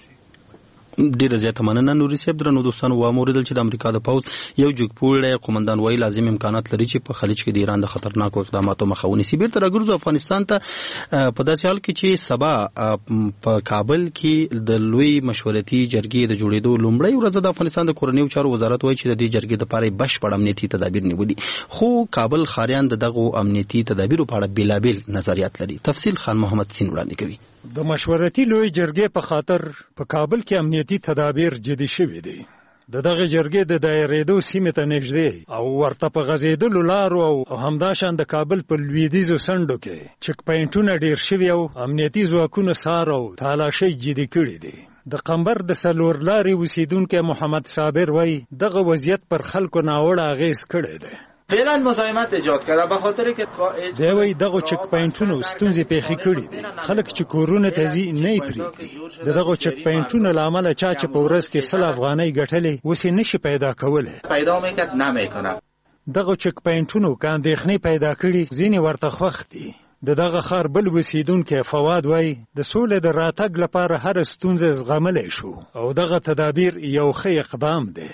ډیره زیاته مننه. نوري صاحب درنو دوستانو واموریدل چې د امریکا د پوځ یو جګپوړی قومندان وایي لازم امکانات لري چې په خلیج کې د ایران د خطرناکو اقداماتو مخه ونیسي. بیرته راګرځو افغانستان ته په داسې حال کې چې سبا په کابل کې د لوی مشورتي جرګې د جوړېدو لومړی ورځ د افغانستان د کورنیو چارو وزارت وایي چې د دې جرګې لپاره بشپړ امنیتي تدابیر نیولي، خو کابل خاریان دغه امنیتي تدابیرو په اړه بیلابیل نظریات لري. تفصیل خان محمد سین وړاندې کوي. د مشورتي لوی جرګې په خاطر په کابل کې امنیتي تدابیر جدي شوي دي. دغه جرګې د دایرېدو سیمې ته نږدې او ورته په غځېدلو لارو او همداشان د کابل په لویدیځو څنډو کې چک پاینټونه ډیر شوي او امنیتي ځواکونه څار او تالاشۍ جدي کړي دي. د قمبر د څلور لارې اوسیدونکی محمد صابر وایي دغه وضعیت پر خلکو ناوړه اغېز کړی دی. فعلا مزاحمت ایجاد کرده به خاطر که دوی دغه چک پاینټونو ستونزې پیښې کړې دي. خلک چې کورونه ته ځي نه یې پرېږدي. دغه چک پاینټونو له امله چا چې په ورځ کې 100 افغانۍ ګټلې اوس یې نشي پیدا کولی. پیدا میکرد نمیکنه. دغه چک پاینټونو که اندېښنې پیدا کړي ځینې ورته خوښ دي. دغه ښار بل اوسیدونکی فواد وایي د سولې د راتګ لپاره هر ستونزه زغملی شو او دغه تدابیر یو ښه اقدام دی.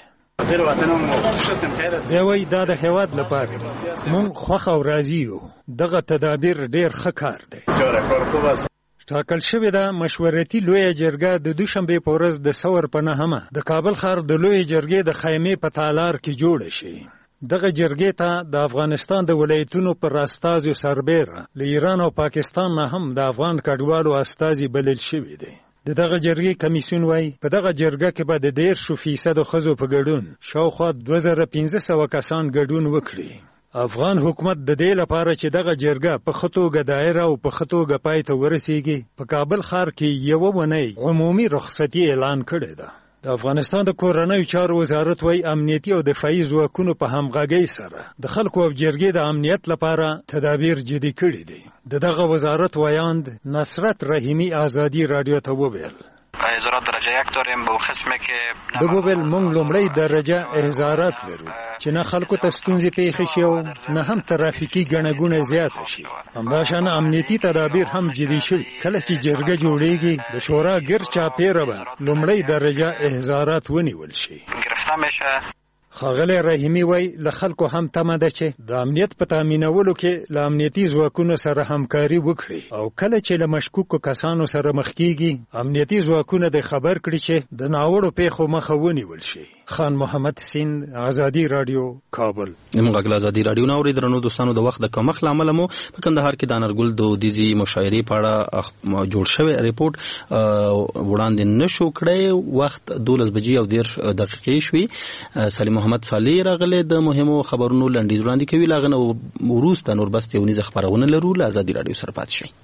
دی وایي دا د هیواد لپاره موږ خوښ او راضي یو. دغه تدابیر ډیر ښه کار دی. ټاکل شوې ده مشورتي لویه جرګه د دوشنبې په ورځ د ثور په 9 د کابل ښار د لویې جرګې د خیمې په تالار کې جوړه شي. دغه جرګې ته د افغانستان د ولایتونو پر استازو سربیره له ایران او پاکستان نه هم د افغان کډوالو استازي بلل شوي دي. دغه جرګې کمیسیون وایي په دغه جرګه کې به د 10% ښځو په ګډون شاوخوا 2500 کسان ګډون وکړي. افغان حکومت د دې لپاره چې دغه جرګه په خطوګه دایره او په خطوګه پای ته ورسیږي په کابل ښار کې یو ونی عمومي رخصتي اعلان کړی ده. د افغانستان د کورنیو چارو وزارت وايي امنیتي او دفاعي ځواکونو په همغږۍ سره د خلکو او جرګې د امنیت لپاره تدابیر جدي کړي دي. دغه وزارت وایاند نصرت رحیمی آزادی رادیو ته وویل احضارات درجه 1 داریم به قسمه که د بوبل مونږ لومړی درجه احضارات لرو چې نه خلکو ته ستونزې پیښې شي او نه هم ترافیکي ګڼهګوڼه زیاته شي. همداشان امنیتي تدابیر هم جدي شوي. کله چې جرګه جوړیږي د شورا ګرد چاپیره به لومړی درجه احضارات ونیول شي. گرفته میشه. ښاغلی رحیمي وای له خلکو هم تمه ده چې د امنیت په تامینولو کې له امنیتي ځواکونو سره همکاري وکړي او کله چې له مشکوکو کسانو سره مخ کیږي امنیتي ځواکونه د خبر کړي چې د ناوړو پیښو مخه ونیول شي. خان محمد سیند آزادی رادیو کابل. موږ آزادی رادیو نو درنو دوستانو د وخت د کمښت لامل مو په کندهار کې د انرګل دودیزي مشاعرې په اړه جوړ شوی ریپورت وړاندې نشو کړی. وخت 12:10 شوي. سلیم محمد صالح راغله د مهمو خبرونو لنډیز وړاندې کوي. لاغنه وروسته نور بس ته ونیزه خبرونه لرو. آزادی رادیو سره پات شي.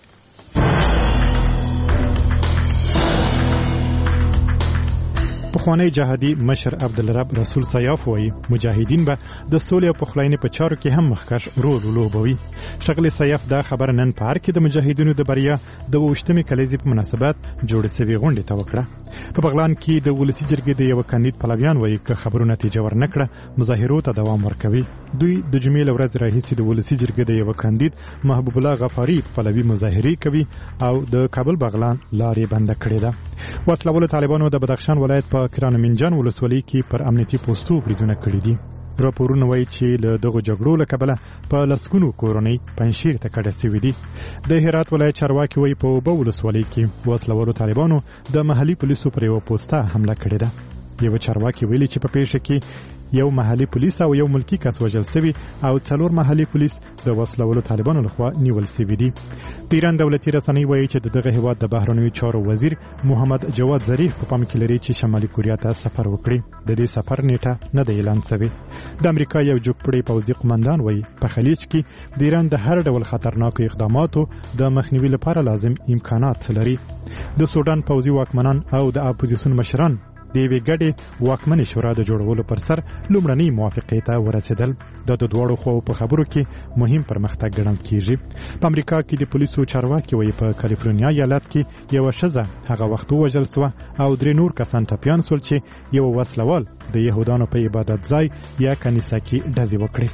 پخوانی جهادي مشر عبدالرب رسول سیاف وایي مجاهدین به د سولې او پخلاینې په چارو کې هم مخکښ رول ولوبوي. شغله سیاف دا خبر نن په هر کې د مجاهدینو د بریا د 28مې کلیزې په مناسبت جوړ شوی غونډه ته وکړه. په بغلان کې د ولسی جرګې د یو کاندید پلویان وایي که خبرونه نتیجه ورنکړه مظاهرو ته دوام ورکوي. دوی د جمعې ورځ راهیسې د ولسی جرګې د یو کاندید محبوب الله غفاری پلوي مظاهره کوي او د کابل بغلان لارې بند کړې ده. وسلوال طالبانو د بدخشان ولایت په کران منجان ولسوالۍ کې پر امنیتي پوسټو بریدونه کړي دي. راپورونه وایي چې له دغه جګړو له کبله په لسګونو کورنۍ پنځشیر ته کډه شوې دي. د هرات ولایت چارواکي وایي په اوبه ولسوالۍ کې وسلوالو طالبانو د محلي پولیسو پر یو پوسټه حمله کړې ده. یو چارواکي ویلي چې په پیښه کې یو محلي پولیس او یو ملکی کس وژل شوی او 4 محلي پولیس د وسلوالو طالبانو لخوا نیول شوی دي. د ایران دولتي رسنۍ وایي چې دغه هیواد د بهرنیو چارو وزیر محمد جواد ظریف په پام کې لري چې شمالي کوریا ته سفر وکړي. د دې سفر نیټه نه دی اعلان شوی. د امریکا یو جوړپړی پوځي قومندان وایي په خلیج کې د ایران د هر ډول خطرناکو اقداماتو د مخنیوي لپاره لازم امکانات لري. د سودان پوځي واکمنان او د اپوزیسیون مشران د یوې ګډې واکمنې شورا د جوړولو پر سر لومړنۍ موافقې ته ورسېدل. د دواړو خواو په خبرو کې مهم پرمختګ ګڼل کیږي. په امریکا کې د پولیسو چارواکي وایي په کالیفورنیا ایالت کې یو ښځه هغه وخت وژل شوه او 3 نور کسان ټپیان شول چې یو وسلوال د يهودانو په عبادت ځای یا کنیسه کې ډزې وکړې.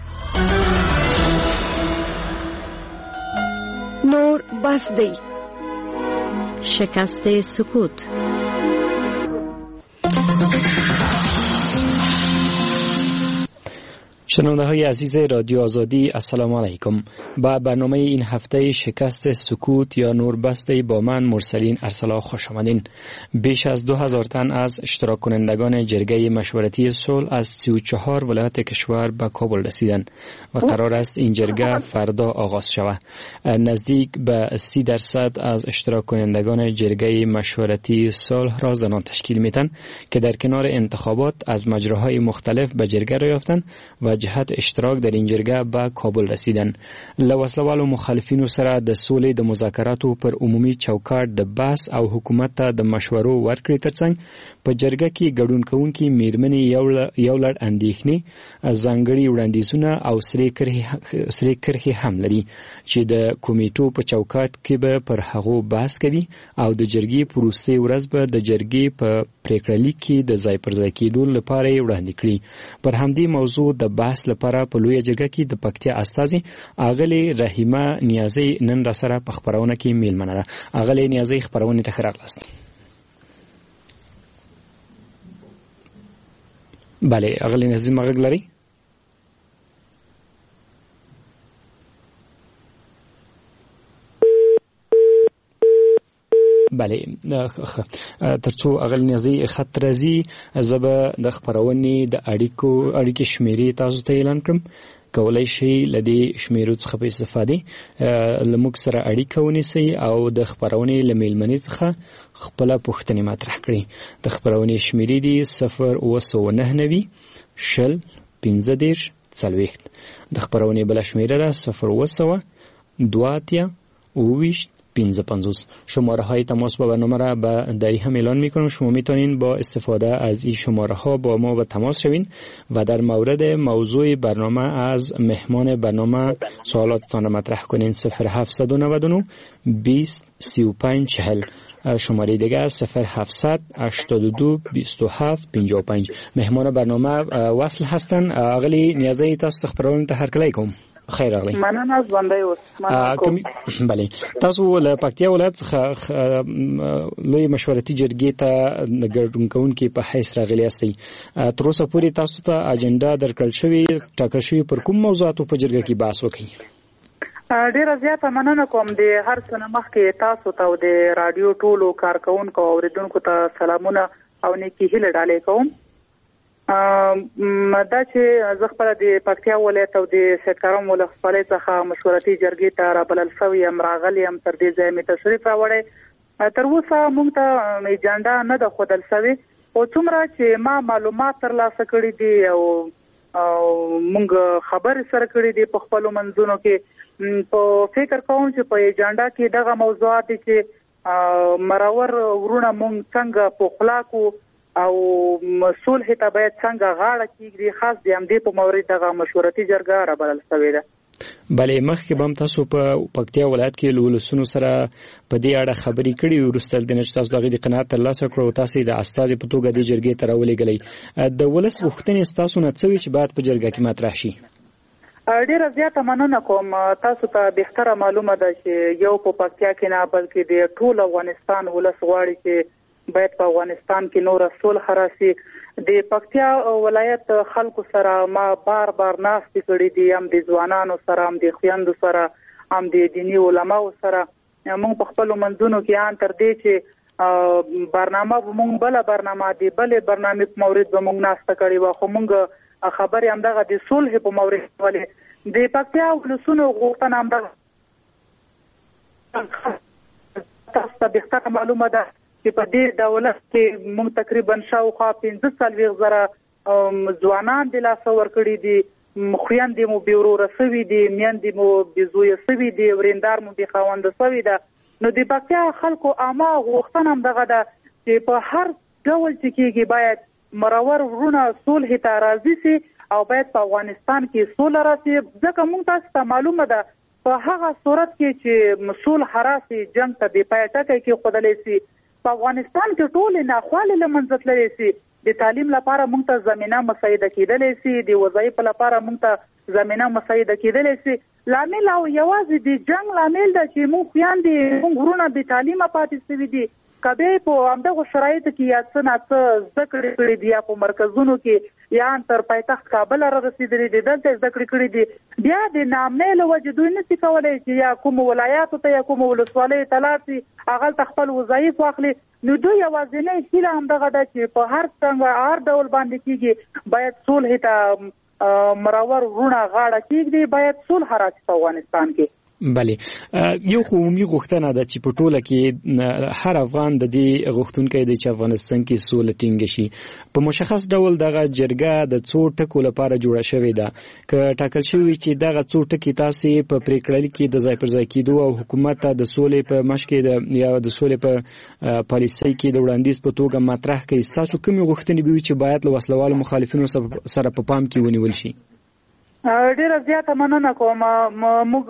نور بس دی. شکست سکوت. شنونده‌های عزیز رادیو آزادی السلام علیکم. با برنامه این هفته شکست سکوت یا نوربسته با من مرسلین ارسلا خوش آمدین. بیش از 2000 تن از اشتراک کنندگان جرگه مشورتی صلح از 34 ولایت کشور به کابل رسیدند و قرار است این جرگه فردا آغاز شود. نزدیک به 30% از اشتراک کنندگان جرگه مشورتی صلح را زنان تشکیل میدن که در کنار انتخابات از مجراهای مختلف به جرگه رفتند و جهت اشتراک در این جرګه به کابل رسیدن. له وسلوالو مخالفینو سره د سولې د مذاکراتو پر عمومي چوکاټ د بحث او حکومت ته د مشورو ورکړې ترڅنګ په جرګه کې ګډون کوونکي میرمنې یو لړ اندېښنې ځانګړي وړاندیزونه او سرې کرښې هم لري چې د کمیټو په چوکاټ کې به پر هغو بحث کوي او د جرګې په وروستۍ ورځ به د جرګې په پریکړه لیک کې د ځای پر ځای کېدو لپاره یې وړاندې کړي. پر همدې موضوع د بحث لپاره په لویه جرګه کې د پکتیا استازي اغلې رحیمه نیازی نن را سره په خبرونه کې میلمنه ده. اغلې نیازی خبرونه ته راغلاست. بله اغلې نیازی مغږ لري. بله ترڅو اغل نیازی خط راځي زبه د خبرونې د اړیکې شمیرې تاسو ته اعلان کړم. کولای شي لدی شمیرو څخه په استفاده لموږ سره اړیکه ونیسي او د خبرونې لمیلمنې څخه خپل پوښتنې مطرح کړي. د خبرونې شمیرې دي 0990 شل 15 40 د خبرونې بل شمیره ده 020-28-25. شماره های تماس با برنامه را به دری هم اعلان میکنم. شما میتونین با استفاده از این شماره ها با ما به تماس شوین و در مورد موضوع برنامه از مهمان برنامه سوالاتتان مطرح کنین. 0799 20 35 40. شماره دیگه 07822755. مهمان برنامه وصل هستن. اغلی نیازه تاسو خبرونه ته هرکلی کوم. خیر اغلی. مننه از بنده اوس. بله. تاسو له پکتیا ولایت څخه لوی مشورتي جرګې ته ګډون کوونکي په حیث راغلي یاستئ. تر اوسه پورې تاسو ته اجنډا درکړل شوې ټاکل شوې پر کوم موضوعاتو په جرګه کې بحث وکړي؟ ډیره زیاته مننه کوم د هر څه نه مخکې تاسو ته او د رادیو ټولو کارکونکو او اوریدونکو ته سلامونه او نیکې هیلې ډالۍ کوم. دا چې زه خپله د پکتیا ولایت او د سیدکرم ولسوالۍ څخه مشورتي جرګې ته رابلل شوی یم، راغلی یم، تر دې ځایه مې تشریف راوړی. تر اوسه موږ ته اجنډا نه ده ښودل شوې، خو څومره چې ما معلومات ترلاسه کړي دي او موږ خبرې سره کړي دي په خپلو منځونو کې، په فکر کوم چې په اجنډا کې دغه موضوعات دي چې مرور ورونه موږ څنګه پخلا کو او صلح ته باید څنګه غاړه کېږدي، خاص د همدې په مورد دغه مشورتي جرګه رابلل شوې ده. بلې مخکې به هم تاسو په پکتیا ولایت کې له ولسونو سره په دې اړه خبرې کړې وې، وروسته د چې تاسو د هغې د قناعت ترلاسه کړو او تاسو د استازي په توګه دې جرګې ته راولېږلی. د ولس غوښتنې ستاسو نه څه وي چې باید په جرګه کې مطرح شي؟ ډیره زیاته مننه کوم. تاسو ته بهتره معلومه ده چې یو په پکتیا کې نه بلکې د ټول افغانستان ولس غواړي چې باید په افغانستان کې نور صلح راشي. د پکتیا ولایت خلکو سره ما بار ناستې کړې دي، هم د ځوانانو سره، هم د خویندو سره، هم د دیني علماو سره. موږ په خپلو منځونو کې ان تر دې چې برنامه موږ بله برنامه دی بلې برنامې په مورد به موږ ناسته کړې وه، خو موږ خبرې همدغه د صلح په مورد ولې د پکتیا ولسونو غوښتنه همدغه. تاسو ته بهتره معلومه ده چې په دې دولت کې موږ تقریبا شاوخوا 45,000 ځوانان د لاسه ورکړي دي، خویندې مو بې وروره سوي دي، میندې مو بې زویه سوي دي، ورېندار مو بې خاونده سوي ده. نو د پکتیا خلکو عامه غوښتنه همدغه ده چې په هر ډول چې کېږي باید مرور ورونه صلح ته راضي سي او باید په افغانستان کې سوله راشي، ځکه موږ تاسو ته معلومه ده په هغه صورت کې چې صلح راشي جنګ ته بې پایه ټکی کېښودلی سي، په افغانستان کې ټولې ناخوالې له منځه تللی سي، د تعلیم لپاره موږ ته زمینه مساعده کېدلی سي، د وظایفو لپاره موږ ته زمینه مساعده کېدلی سي. لامل او یوازې د جنګ لامل ده چې موږ خویندې موږ وروڼه بې تعلیمه پاتې سوي دي. که بیا په همدغو شرایطو کې یا څه نه څه زده کړې کړي دي، یا په مرکزونو کې یا تر پایتخت کابل را رسېدلي دي، دلته زده کړې کړي دي، بیا د ناامنۍ له وجې دوی نشي کولی چې یا کومو ولایاتو ته یا کومو ولسوالیو ته لاړ شي، هغلته خپل وظایف واخلي. نو دوی یوازینۍ هیله همدغه ده چې په هر څنګه هر ډول باندې کېږي باید صلح ته مرور وروڼه غاړه کېږدي، باید صلح راشي په افغانستان کې. بله، یو خو عمومي غوښتنه ده چې په ټوله کې هر افغان د دې غوښتونکی دی چې افغانستان کې سوله ټینګه شي. په مشخص ډول دغه جرګه د څو ټکو لپاره جوړه شوې ده. که ټاکل شوي چې دغه څو ټکي تاسې په پرېکړه کې د ځای پر ځای کېدو او حکومت ته د سولې په مشق کې یا د سولې په پالیسۍ کې د وړاندیز په توګه مطرح کړي، ستاسو کومې غوښتنې به وي چې باید له وسلوالو مخالفینو سره په پام کې ونیول شي؟ ډیره زیاته مننه کوم. موږ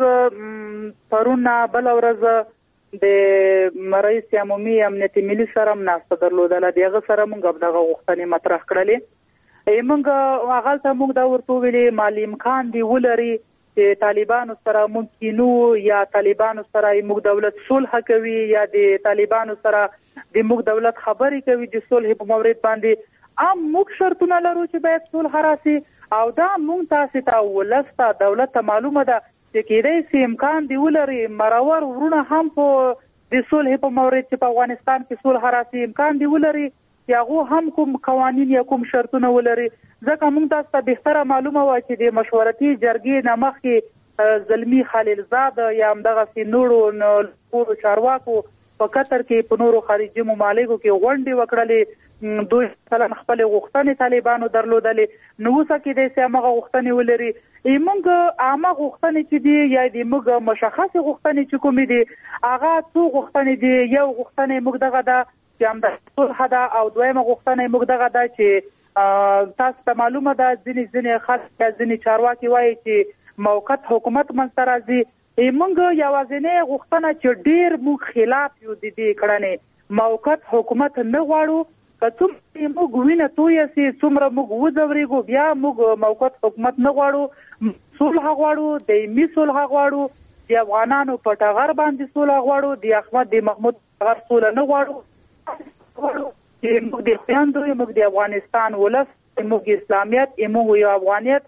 پرون بله ورځ د رئیس عمومي امنیت ملي سره هم ناسته درلودله، د هغه سره موږ دغه غوښتنې مطرح کړلې. موږ هغلته موږ دا ورته وویلې معلي امکان دی ولري چې طالبانو سره موږ کینو یا طالبانو سره موږ دولت صلح کوي یا د طالبانو سره د موږ دولت خبرې کوي د صلح په مورد باندې. موږ شرطونه لرو چې باید صلح راشي او دا موږ تاسو ته ولس ته دولت ته معلومه ده چې کېدای شي امکان دی ولري مرور ورونه هم په د صلح په مورد چې په افغانستان کې صلح راشي امکان دی ولري چې هغه هم کوم قوانین یا کوم شرطونه ولري. ځکه موږ تاسو ته بهتره معلومه وه چې د مشورتي جرګې نه مخکې زلمي خلیلزاد یا همدغسې نورو چارواکو په قطر کې په نورو خارجي ممالکو کې غونډې وکړلې دوی مثلا خپل غوښتنې طالبانو درلودلې نو اوس کې د سیمه غوښتنې ولري موږ عامه غوښتنې چې دي یا د موږ مشخص غوښتنې چې کومې دي هغه څو غوښتنې دي یو غوښتنې موږ دغه ده چې هم د صلح ده او دویمه غوښتنې موږ دغه ده چې تاسو ته معلومه ده ځینې خلک یا ځینې چارواکي وایي چې موقت حکومت منځته راځي موږ یوازینۍ غوښتنه چې ډېر موږ خلاف یو د دې کړنې موقت حکومت نه غواړو که څومره موږ وینه تویه سي څومره موږ وځورېږو بیا موږ موقت حکومت نه غواړو صلح غواړو دایمي صلح غواړو د افغانانو په ټغر باندې صلح غواړو د احمد د محمود ټغر صلح نه غواړو چې موږ د خویندو موږ د افغانستان ولس موږ اسلامیت موږ یو افغانیت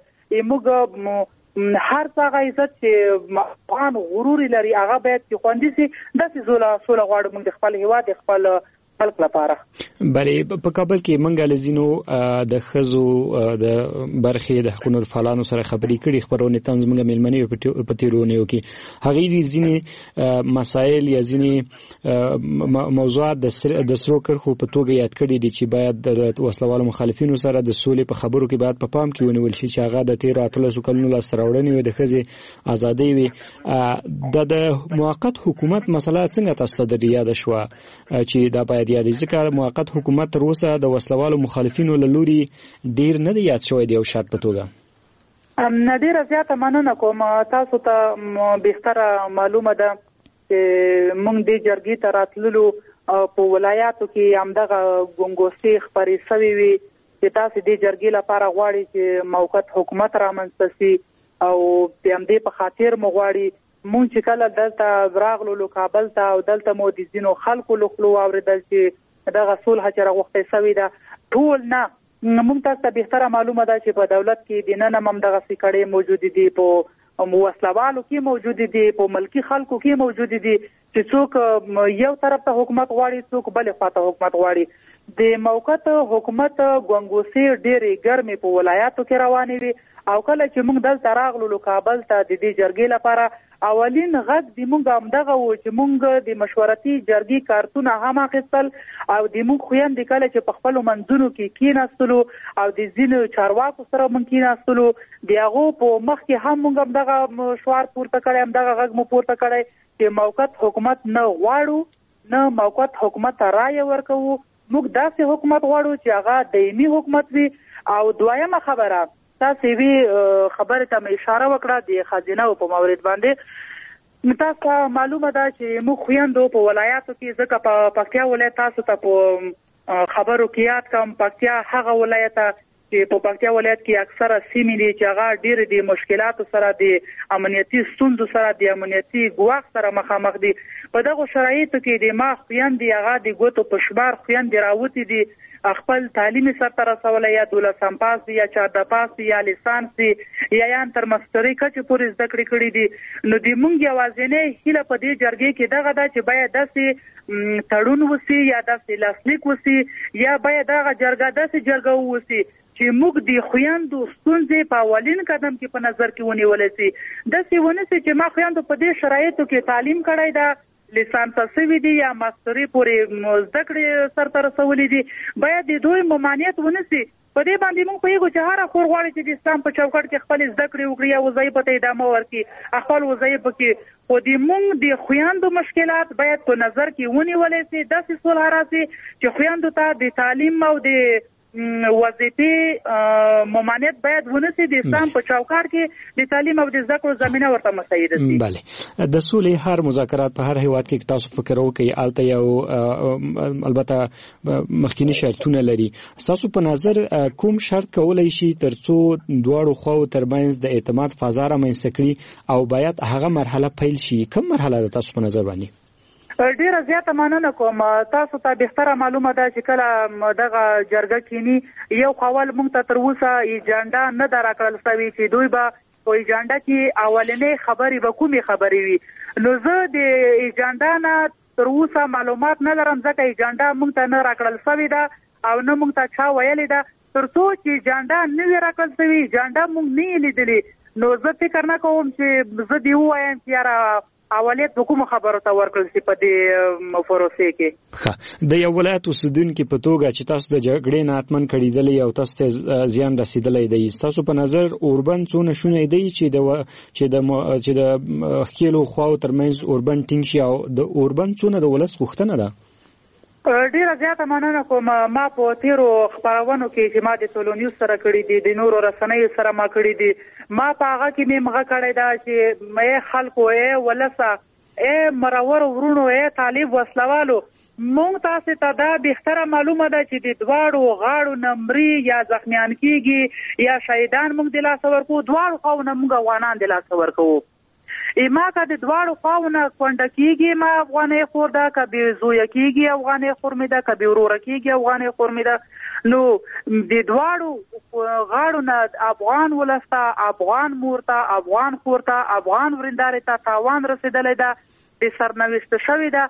موږ هر څه عزت چې افغان غرور لري هغه باید چې خوندي سي داسې صلح غواړو موږ د خپل هیواد خپل خلک لپاره. بلې په کابل کې منګه لزینو د خزو د برخې د حقوقو فعالانو سره خبرې کړي خبرونه تنظ منګه ملمنې په تیرونه وکي هغه دې ځینې مسایل یا ځینې موضوعات د سرو کرخو په توګه یاد کړي دي چې باید د وسلوالو مخالفینو سره د سولې په خبرو کې باید په پام کې ونیول شي چې هغه د 13 کلونو لاس راوړنې وي د خزې ازادي وي د موقت حکومت مسله څنګه تاسو د یاد شو چې دا باید یاد ځکه موقت حکومت تر اوسه د وسلوالو مخالفینو له لوري ډیر نه دی یاد شوی دی او شرط په توګه نه ډیره زیاته مننه کوم تاسو ته بهتره معلومه ده چې موږ د جرګې ته راتللو په ولایاتو کې همدغه ګونګوستې خپرې شوې وي چې تاسو د جرګې لپاره غواړي چې موقت حکومت رامنځته شي او د همدې په خاطر مو غواړي مونږ چې کله دلته راغلو کابل ته او دلته مو د ځینو خلکو له خولو واورېدل چې دغه صلح چې راغوښتې شوې ده ټول نه مونږ تاسو ته بهتره معلومه ده چې په دولت کې دننه هم دغسې کړۍ موجودې دي په وسلوالو کې موجودې دي په ملکي خلکو کې موجودې دي چې څوک یو طرف ته حکومت غواړي څوک بلې خواته حکومت غواړي د موقت حکومت ګونګوسې ډېرې ګرمې په ولایاتو کې روانې وي او کله چې موږ دلته راغلو کابل ته د دې جرګې لپاره اولین غږ د موږ همدغه و چې موږ د مشورتي جرګې کارتونه هم اخیستل او د موږ خویندې کله چې په خپلو منځونو کې کېناستلو او د ځینو چارواکو سره موږ کېناستلو د هغو په مخ کې هم موږ همدغه شعار پورته کړی همدغه غږ مو پورته کړی چې موقت حکومت نه غواړو نه موقت حکومت ته رایه ورکوو موږ داسې حکومت غواړو چې هغه دایمي حکومت وي او دویمه خبره تاسو وی خبره ته اشاره وکړه د خزینه په مورید باندې تاسو معلومه ده چې موږ خویندو په ولایاتو کې ځکه په پکتیا ولایت تاسو ته په خبرو کې یاد کوم پکتیا هغه ولایت چې په پکتیا ولایت کې اکثره سیمې دي چې هغه ډېر د مشکلاتو سره د امنیتي ستونزو سره د امنیتي ګواښ سره مخامخ دي په دغه شرایطو کې د ما خویندې هغه د ګوتو په شمار خویندې راوتې دي خپل تعلیمي سرته رسولی یا 12 پاس دي یا 14 پاس دي یا لیسانس دي یا تر ماسترۍ کچې پورې زده کړې کړي دي نو د موږ یوازینۍ هیله په دې جرګې کې دغه ده چې باید داسې تړون وسي یا داسې لاسلیک وسي یا باید دغه جرګه داسې جرګه وسي چې موږ د خویندو ستونزې په اولین قدم کې په نظر کې ونیولی سي داسې ونه سي چې ما خویندو په دې شرایطو کې تعلیم کړی ده لیسانس شوي دي یا ماسترۍ پورې زده کړې سرته رسولي دي باید د دوی ممانعت ونه سي په دې باندې موږ پوهېږو چې هره خور غواړي چې د اسلام په چوکاټ کې خپلې زده کړې وکړي یا وظایفو ته ادامه ورکړي خپل وظایفو کې خو د موږ د خویندو مشکلات باید په نظر کې ونیولی سي داسې صلح راسي چې خویندو ته د تعلیم او د وظیفې ممانعت باید ونه سي د اسلام په چوکاټ کې د تعلیم او د زده کړو زمینه ورته مساعده سي بله د سولې هر مذاکرات په هر هیواد کې تاسو فکر وکړئ البته یو البته مخکینی شرطونه لري تاسو په نظر کوم شرط کولای شي ترڅو دواړو خواو ترمنځ د اعتماد فضا رامنځته کړي او باید هغه مرحله پیل شي کوم مرحله ده تاسو په نظر باندې ډیره زیاته مننه کوم تاسو ته بهتره معلومه ده چې کله دغه جرګه کینی یو قوال موږ ته تر اوسه ایجنډا نه ده راکړل شوې چې دوی به په ایجنډا کې اولنې خبرې به کومې خبرې وي نو زه د ایجنډا نه تر اوسه معلومات نه لرم ځکه ایجنډا موږ ته نه راکړل شوې ده او نه موږ ته چا ویلې ده تر څو چې ایجنډا نه وي راکړل شوې ایجنډا موږ نه یې لیدلې نو زه فکر نه کوم چې زه دې ووایم چې یاره اولیت په کوم خبرو ته ورکړل شي په دې پروسې کې. د یو ولایت اوسیدونکو په توګه چې تاسو د جګړې نه اتمن کړیدلې او تاسو ته زیان رسیدلې دی، تاسو په نظر اوربن څونه شونه دی چې د خېلو خواو ترمنځ اوربن ټینګ شي او د اوربن څونه د ولس غوښتنه ده؟ ډیره زیاته مننه کوم. ما په تیرو خبرونو کې چې ما د ټولنیز سره کړی دي، د نورو رسنیو سره ما کړی دي، ما په هغه کې مې مغه کړی دا چې مې خلکو ولسه مرور ورونو طالب وسلوالو مونږ تاسو ته دا بهتره معلومه ده چې د دواړو غاړو نمرې یا زخمیان کیږي یا شهیدان مونږ د لاس ورکو، دواړو خواونه مونږ افغانان د لاس ورکو. ما که د دواړو خواونه کونډه کیږي ما افغانۍ خور ده، که بې زویه کیږي افغانۍ خور مې ده، که بې وروره کیږي افغانۍ خور مې ده. نو د دواړو غاړو نه افغان ولس ته، افغان مور ته، افغان خور ته، افغان ورندارې ته تاوان رسېدلی ده، د سرنوشت شوې ده.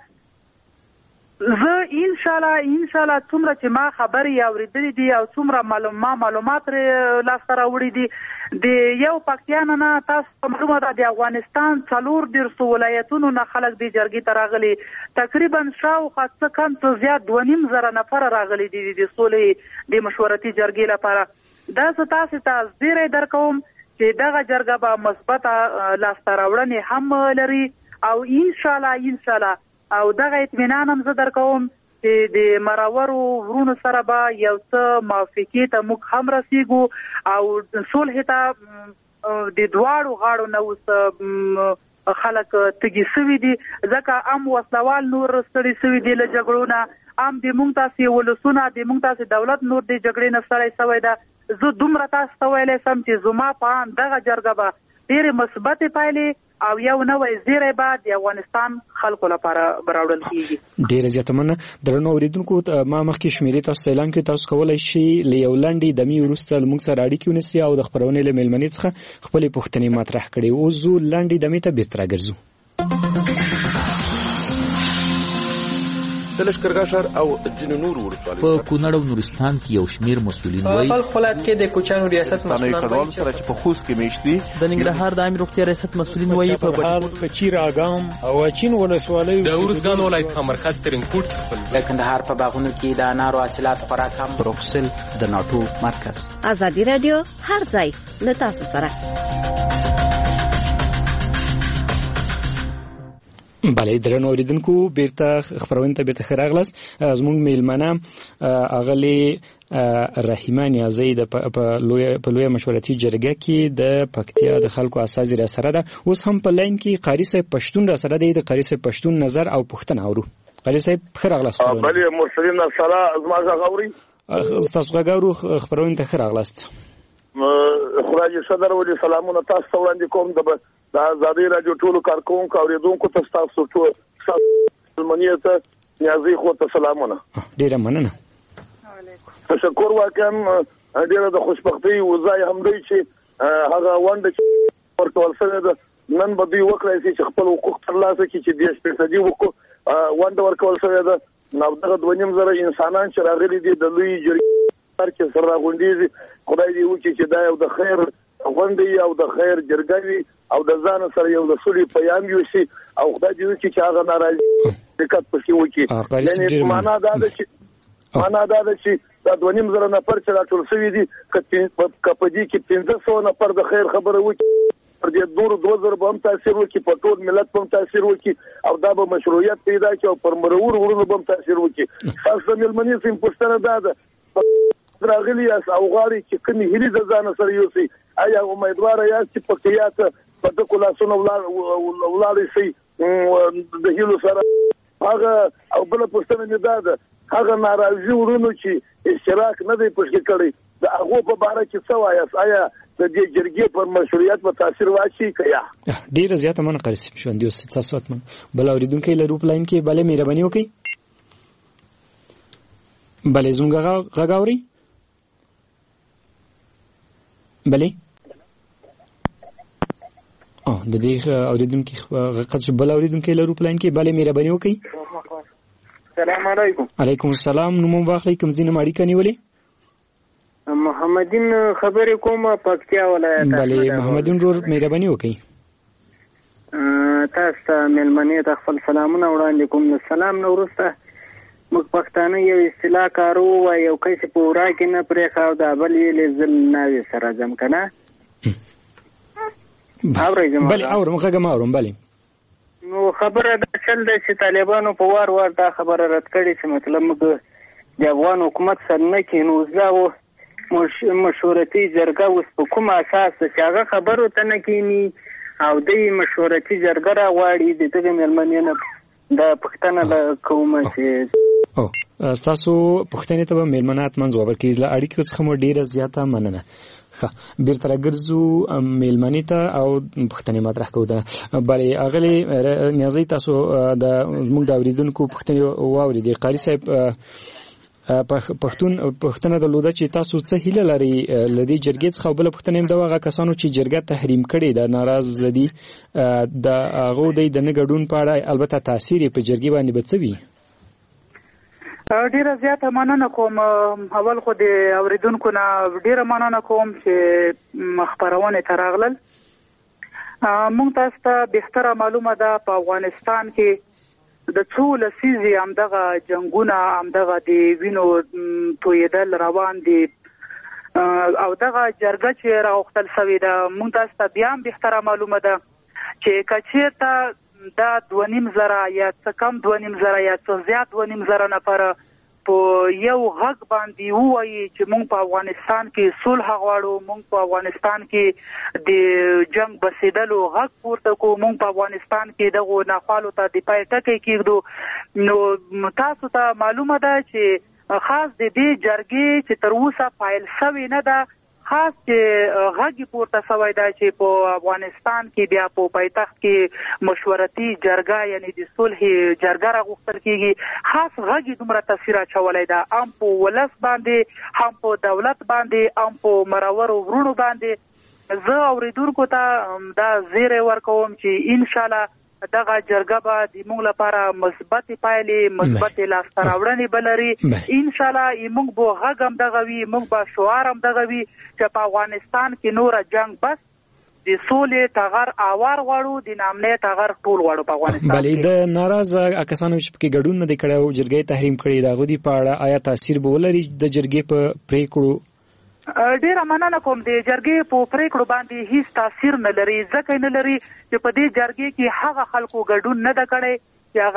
زه انشاءالله څومره چې ما خبرې اورېدلې دي او څومره معلومات لاسته راوړي دي، د یو پکتیان نه تاسو معلومه ده د افغانستان 4 ولایتونو نه خلک د جرګې ته راغلي، تقریبا شاوخوا څه کم څه زیات 2.5 نفر راغلي دي د سولې د مشورتي جرګې لپاره. دا زه تاسو ته زیری درکوم چې دغه جرګه به مثبته لاسته راوړنې هم لري او انشاءالله او دغه اطمینان هم زه درکوم چې د مرورو ورونو سره به یو څه موافقې ته موږ هم رسیږو او صلح ته د دواړو غاړو نه اوس خلک تږي سوي دي، ځکه هم وسلوال نور ستړي سوي دي له جګړو نه، هم د موږ تاسې ولسونه د موږ تاسې دولت نور د جګړې نه ستړی سوی ده. زه دومره تاسو ته ویلی سم چې زما په اند دغه جرګه به ډېرې مثبتې پایلې او یو نوی زیری به د افغانستان خلکو لپاره براوړل کیږي. ډیره زیاته مننه. درنو اوریدونکو، ما مخکې شمیرې تاسو ته اعلان کړی، تاسو کولی شئ له یو لنډې دمې وروسته له موږ سره اړیکې ونیسئ او د خپرونې له میلمنې څخه خپلې پوښتنې مطرح کړئ. اوس ځو لنډې دمې ته بیرته راګرځو. د لښکرګاه ښار او ځینو نورو ولسوالیو په کونړ او نورستان کې یو شمېر مسؤلین وایي په ولایت کې د کوچیانو ریاست مسؤلین وایي سره چې په خوست کې میشت دي. د ننګرهار د عامه روغتیا ریاست مسؤلین وایي په بهار په چیر اګام او اچین ولسوالیو د ورزګان ولایت په مرکز ترنګپورټ کې خپل د کندهار په باغونو کې د انارو حاصلات خوراک هم بروکسل د ناټو مرکز. ازادي رادیو هر ځای له تاسو سره. بله، درنو اوریدونکو، بیرته خبرونه ته بیرته راغلاست. زموږ میلمنه اغلی رحیمه نیازی په لویه مشورتي جرګه کې د پکتیا د خلکو اساسي را سره ده. اوس هم په لاین کې قاری صاحب پښتون را سره دی. د قاری صاحب پښتون نظر او پوښتنه اورو. قاری صاحب ښه راغلاست. بله مرسلین السلام، زما څنګه اوري؟ تاسو غاورو خبرونه ته ښه راغلاست. خدای دې صدر ولې سلامونه تاسو ته وړاندې کوم. د ازادي رادیو ټولو کارکونکو اوریدونکو ته تاسو ټول منیته نیازي خو ته سلامونه. ډیره مننه. تشکر واکم. ډیره د خوشبختۍ وزای هم دی چې هغه وند چې ورکول شوی ده نن به دوی وکړای شي چې خپل حقوق ترلاسه کړي چې 10% وکړو وند ورکول شوی ده. نو دغه 2.5 انسانان چې راغلي دي د لوی جرګې کې سره راغونډي، خدای دې وکړي چې دا یو د خیر غونډې او د خیر جرګوي او د ځان سره یو د سولې پیغام یوسي او خدای دې وکړي چې هغه ناراضي دقت پکې وکړي. یعنی معنا دا ده چې دا 2.5 نفر چې راټول شوي دي که په دې کې 1500 نفر د خیر خبره وکړي، پر دې 2000 به هم تاثیر وکړي، په ټول ملت به هم تاثیر وکړي او دا به مشروعیت پیدا کړي او پر مرور ورونو به هم تاثیر وکړي. تاسو د میلمنې سیم پوښتنه دا ده راغلي یاست او غواړئ چې کومې هیلې د ځان سره یوسئ، آیا امیدواره یاست چې پکتیا ته په دغو لاسونه ولاړې شئ د هیلو سره؟ هغه او بله پوښتنه مې دا ده، هغه ناراضي ورونو چې اشتراک نه دی پکې کړی د هغو په باره کې څه وایاست؟ آیا د دې جرګې پر مشروعیت به تاثیر واچي که یا؟ ډېره زیاته مننه قاری صاحب، ژوندي اوسئ. تاسو اتمن بل اورېدونکی لرو په لاین کې. بله مهرباني وکړئ. بله زموږ غږ اورئ؟ بله د دې اوریدونکو غږ بل اوریدونکو لرو په لاین کې. بله مهرباني وکړئ. السلام علیکم. علیکم السلام. نوم واخلئ، کوم ځای نه اړیکه نیولې؟ محمدین خبرې کوم، پکتیا ولایت. بله محمدین ورور مهرباني وکړئ. تاسو ته مېلمنې ته خپل سلامونه وړاندې کوم. د سلام نه وروسته موږ پښتانه یو اصطلاح کارو وایو یو کس په ورا کې نه پرېښه او د بل یې زل ناوې سره ځم که نه. بلې اورم ښه ګم اورم. بلې نو خبره دا چل دی چې طالبانو په وار وار دا خبره رد کړې چې مطلب موږ د افغان حکومت سره نه کښېنو. اوس دا مشورتي جرګه اوس په کوم اساس ده چې هغه خبرو ته نه کښېني او دوی مشورتي جرګه راغواړي. د دغې مېلمنې نه دا پوښتنه کومه چې ستاسو پوښتنې ته به مېلمنه حتما ځواب ورکړي. له اړیکو څخه مو ډېره زیاته مننه. ښه بیرته راګرځو مېلمنې ته او پوښتنې مطرح کوو. بلې اغلې نیازۍ تاسو زموږ د اورېدونکو پوښتنې واورېدې. قاري صاحب پښتونه درلوده چې تاسو څه هیله لرئ له دې جرګې څخه. او بله پوښتنه هم دا هغه کسانو چې جرګه تحریم کړې ده ناراض دي د هغو د نه ګډون په اړه البته تاثیر یې په جرګې باندې به څه وي؟ ډیره زیاته مننه کوم. اول خو د اوریدونکو نه ډیره مننه کوم چې خبرونه ته راغلل. مونږ تاسو ته بهتره معلومه ده په افغانستان کې د څو لسیزې همدغه جنګونه همدغه د وینو تویدل روان دي او دغه جرګه چې راوختل شوې ده. مونږ تاسو ته بیا هم بهتره معلومه ده چې که چېرته دا 2.5 یا څه کم 2.5 یا څه زیات 2.5 نفره په یو غږ باندې ووایي چې مونږ په افغانستان کې صلح غواړو، مونږ په افغانستان کې د جنگ بسیدلو غږ پورته کوو، مونږ په افغانستان کې دغو ناخوالو ته د پای ټکی کېږدو. نو تاسو ته معلومه ده چې خاص د دې جرګې چې تر اوسه فایل شوې نه ده، خاص چې غږی پورته شوی دا چې په افغانستان کې بیا په پایتخت کې مشورتي جرګه یعنی د صلح جرګه راغوښتل کېږي. خاص غږی دومره تاثیر اچولی ده هم په ولس باندې، هم په دولت باندې، هم په مرورو وروڼو باندې. زه اوریدونکو ته دا زیری ورکوم چې انشاءالله دغه جرګه به د موږ لپاره مثبت پایلې، مثبت لاسته راوړنې به لري. انشاءالله موږ به غږ هم دغه وي، موږ به شعار هم دغه وي چې په افغانستان کې نوره جنگ بس، د سولې ټغر آوار غواړو، د نامنۍ ټغر ټول غواړو په افغانستان کې. بلې د ناراضه کسانو چې پکې ګډون نه دی کړی او جرګې تحریم کړی د هغوی په اړه آیا تاثیر به ولري د جرګې په پرېکړو؟ ډیره مننه کوم. د جرګې په پریکړو باندې هیڅ تاثیر نه لري، ځکه نه لري چې په دې جرګې کې هغه خلکو ګډون نه ده کړی چې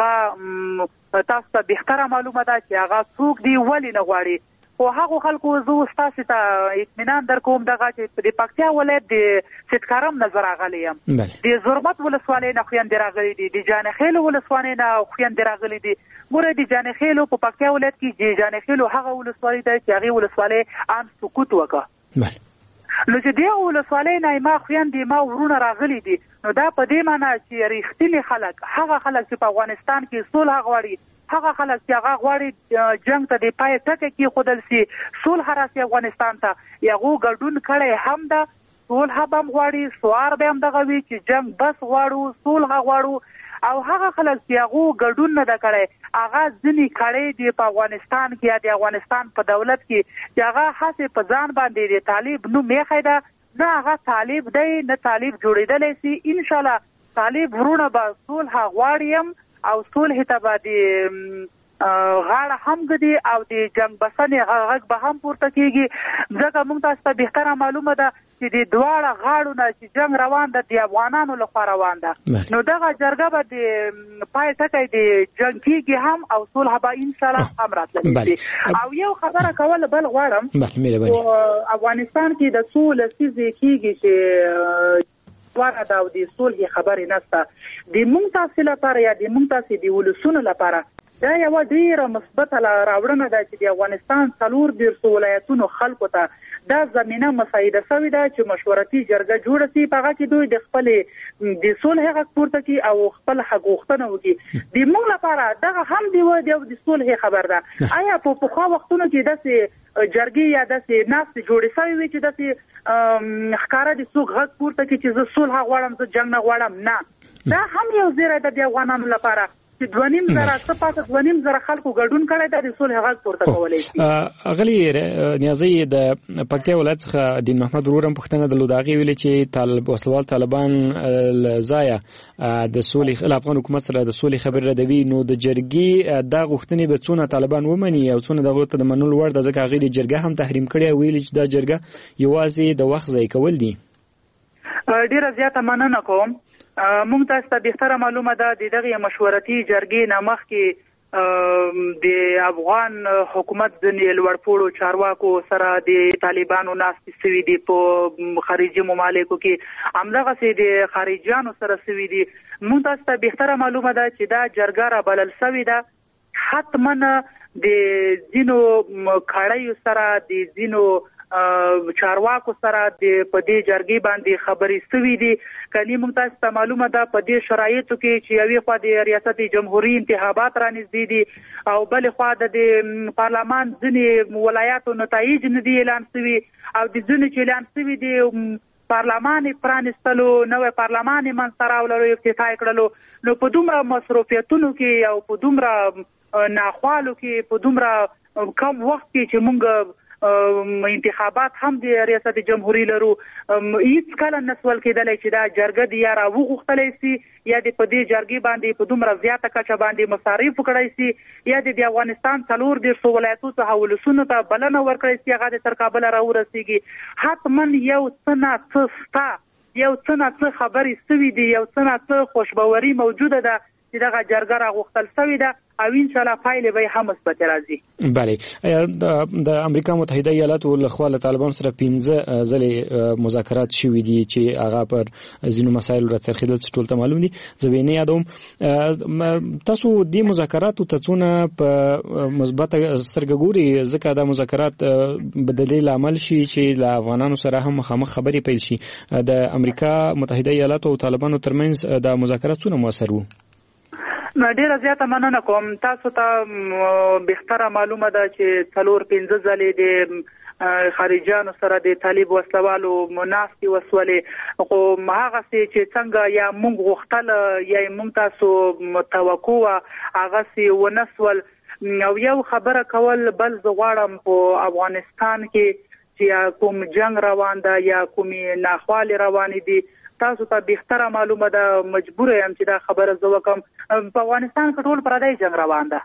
هغه تاسو ته بهتره معلومه ده چې هغه څوک دی ولې نه غواړي. خو هغه خلکو زه تاسو ته اطمینان درکوم دغه چې د پکتیا ولایت د سیدکرم نظر راغلی یم، د زرمت ولسوالۍ نه خویندې راغلي دي، د جانخیلو ولسوالۍ نه خویندې راغلي دي. ګوره د جانخیلو په پکتیا ولایت کې د جانخیلو هغه ولسوالۍ ده چې هغې ولسوالۍ ان سکوت وکړه. نو چې دغه ولسوالۍ نه ما خویندې ما ورونه راغلي دي، نو دا په دې معنی چې رښتینې خلک، هغه خلک چې په افغانستان کې صلح غواړي، هغه خلک چې هغه غواړي جنگ ته د پای ټکی کېښودل سي، صلح راسي افغانستان ته، هغو ګډون کړی هم ده، صلح به هم غواړي، شعار به هم دغه وي چې جنگ بس غواړو، صلح غواړو. او هغه خلک چې هغو ګډون نه ده کړی، هغه ځینې کړی دي په افغانستان کې یا د افغانستان په دولت کې چې هغه هسې په ځان باندې د طالب نوم ایښی ده. نه هغه طالب دی نه طالب جوړېدلی سي. انشاءالله طالب وروڼه به صلح غواړي هم او صلح ته به د غاړه هم ږدي او د جنګ بسنې غږ به هم پورته کېږي. ځکه موږ تاسو ته بهتره معلومه ده چې د دواړه غاړو نه چې جنګ روان ده د افغانانو لخوا روان ده. نو دغه جرګه به د پای ټکی د جنګ کېږي هم او صلح به انشاءالله هم راتللی شي. او یو خبره کول بل غواړم، افغانستان کې د څو لسیزې کېږي چې واره ده او د صلح خبرې نشته. د موږ تاسو لپاره یا د موږ تاسو د ولسونو لپاره دا یوه ډیره مثبته راوړنه ده چې د افغانستان 40 ولایتونو خلکو ته دا زمینه مساعده شوې ده چې مشورتي جرګه جوړه سي، په هغه کې دوی د خپلې د صلح غږ پورته کړي او خپل حق غوښتنه وکړي. د موږ لپاره دغه هم د صلح خبر ده. آیا په پخوا وختونو کې داسې جرګې یا داسې ناستې جوړې شوې وي چې داسې ښکاره د څوک غږ پورته کړي چې زه صلح غواړم، زه جنګ نه غواړم؟ نه، دا هم یو زیری ده د افغانانو لپاره چې 2.5 څه پاتې 2.5 خلکو ګډون کړی د صلح غږ پورته کولای شي. اغلی نیازی د پکتیا ولایت څخه دین محمد ورورم پښتنه د لوداغي ویل چې وسلوال طالبان لزایا د صلح افغان حکومت سره د صلح خبر ردوي، نو د جرګي د غوښتنې به څونه طالبان ومني او څونه دغه ته د منلو وړ د ځکه غیر جرګه هم تحریم کړي ویل چې د جرګه یوازې د وخت ضایع کول دي. ډیره زیاته مننه کوم. مونږ تاسو ته بهتره معلومه ده د دغه مشورتي جرګې نامخ کې د افغان حکومت د لوړپوړو چارواکو سره د طالبانو ناستې سوي دي په خارجي ممالکو کې، همدغه سي د خارجيانو سره سوي دي. مونږ تاسو ته بهتره معلومه ده چې دا جرګه را بلل سوي ده حتما د زینو کړایو سره د زینو چارواکو سره د پدې جرګې باندې خبرې سوي دي. کله موږ تاسو ته معلومه ده په دې شرایطو کې چې یوې خوا د ریاست جمهوریت انتخابات رانږدې دي او بل خوا د پارلمان ځینې ولایاتو نتایج نه دي اعلان سوي او د ځینې چې اعلان سوي دي پارلمان پرانستلو، نوې پارلمان منځته راوړلو، افتتاح کړلو، نو په دومره مصروفیتونو کې او په دومره ناخوالو کې په دومره کم وخت کې چې موږ انتخابات هم د ریاست جمهوریت لرو، هیڅ کله نسول کېدلی چې دا جرګه د یا راوغوښتلی سي یا د په دې جرګې باندې په دومره زیاته کچه باندې مصارف وکړی سي یا د افغانستان 4 ولایتو څخه ولسونو ته بلنه ورکړی سي هغه د تر کابل راورسیږي. حتما یو څه نه څه شته، یو څه نه څه خبرې سوي دي، یو څه نه څه خوشبوري موجوده ده چې دغه جرګه راغوښتل سوې ده او ان شاء الله پایلې به هم مثبت راځي. بله، د امریکا متحده ایالاتو لخوا له طالبان سره 15 ځلې مذاکرات شوي دي چې هغه پر ځینو مسایلو راڅرخېدل چې ټول ته معلوم دي. زه به نه یادوم تاسو دې مذاکراتو ته څونه په مثبته سترګه ګوري، ځکه دا مذاکرات بدلې لامل شي چې له افغانانو سره هم مخامخ خبرې پیل شي. د امریکا متحده ایالاتو او طالبانو ترمنځ دا مذاکرات څونه موثر وو؟ ډیره زیاته مننه کوم. تاسو ته بهتره معلومه ده چې 4-5 ځلې د خارجيانو سره د طالب وسلوالو مناستي وسولې، خو هغه چې څنګه یا موږ غوښتل یا موږ تاسو توقع هغه سي ونسول. او یو خبره کول بل زغواړم په افغانستان کې چې کوم جنگ روان ده یا کومې ناخوالې روانې دي، تاسو ته بهتره معلومه ده، مجبور یم چې دا خبره زه وکم. په افغانستان کې ټول پردی جنگ روان ده.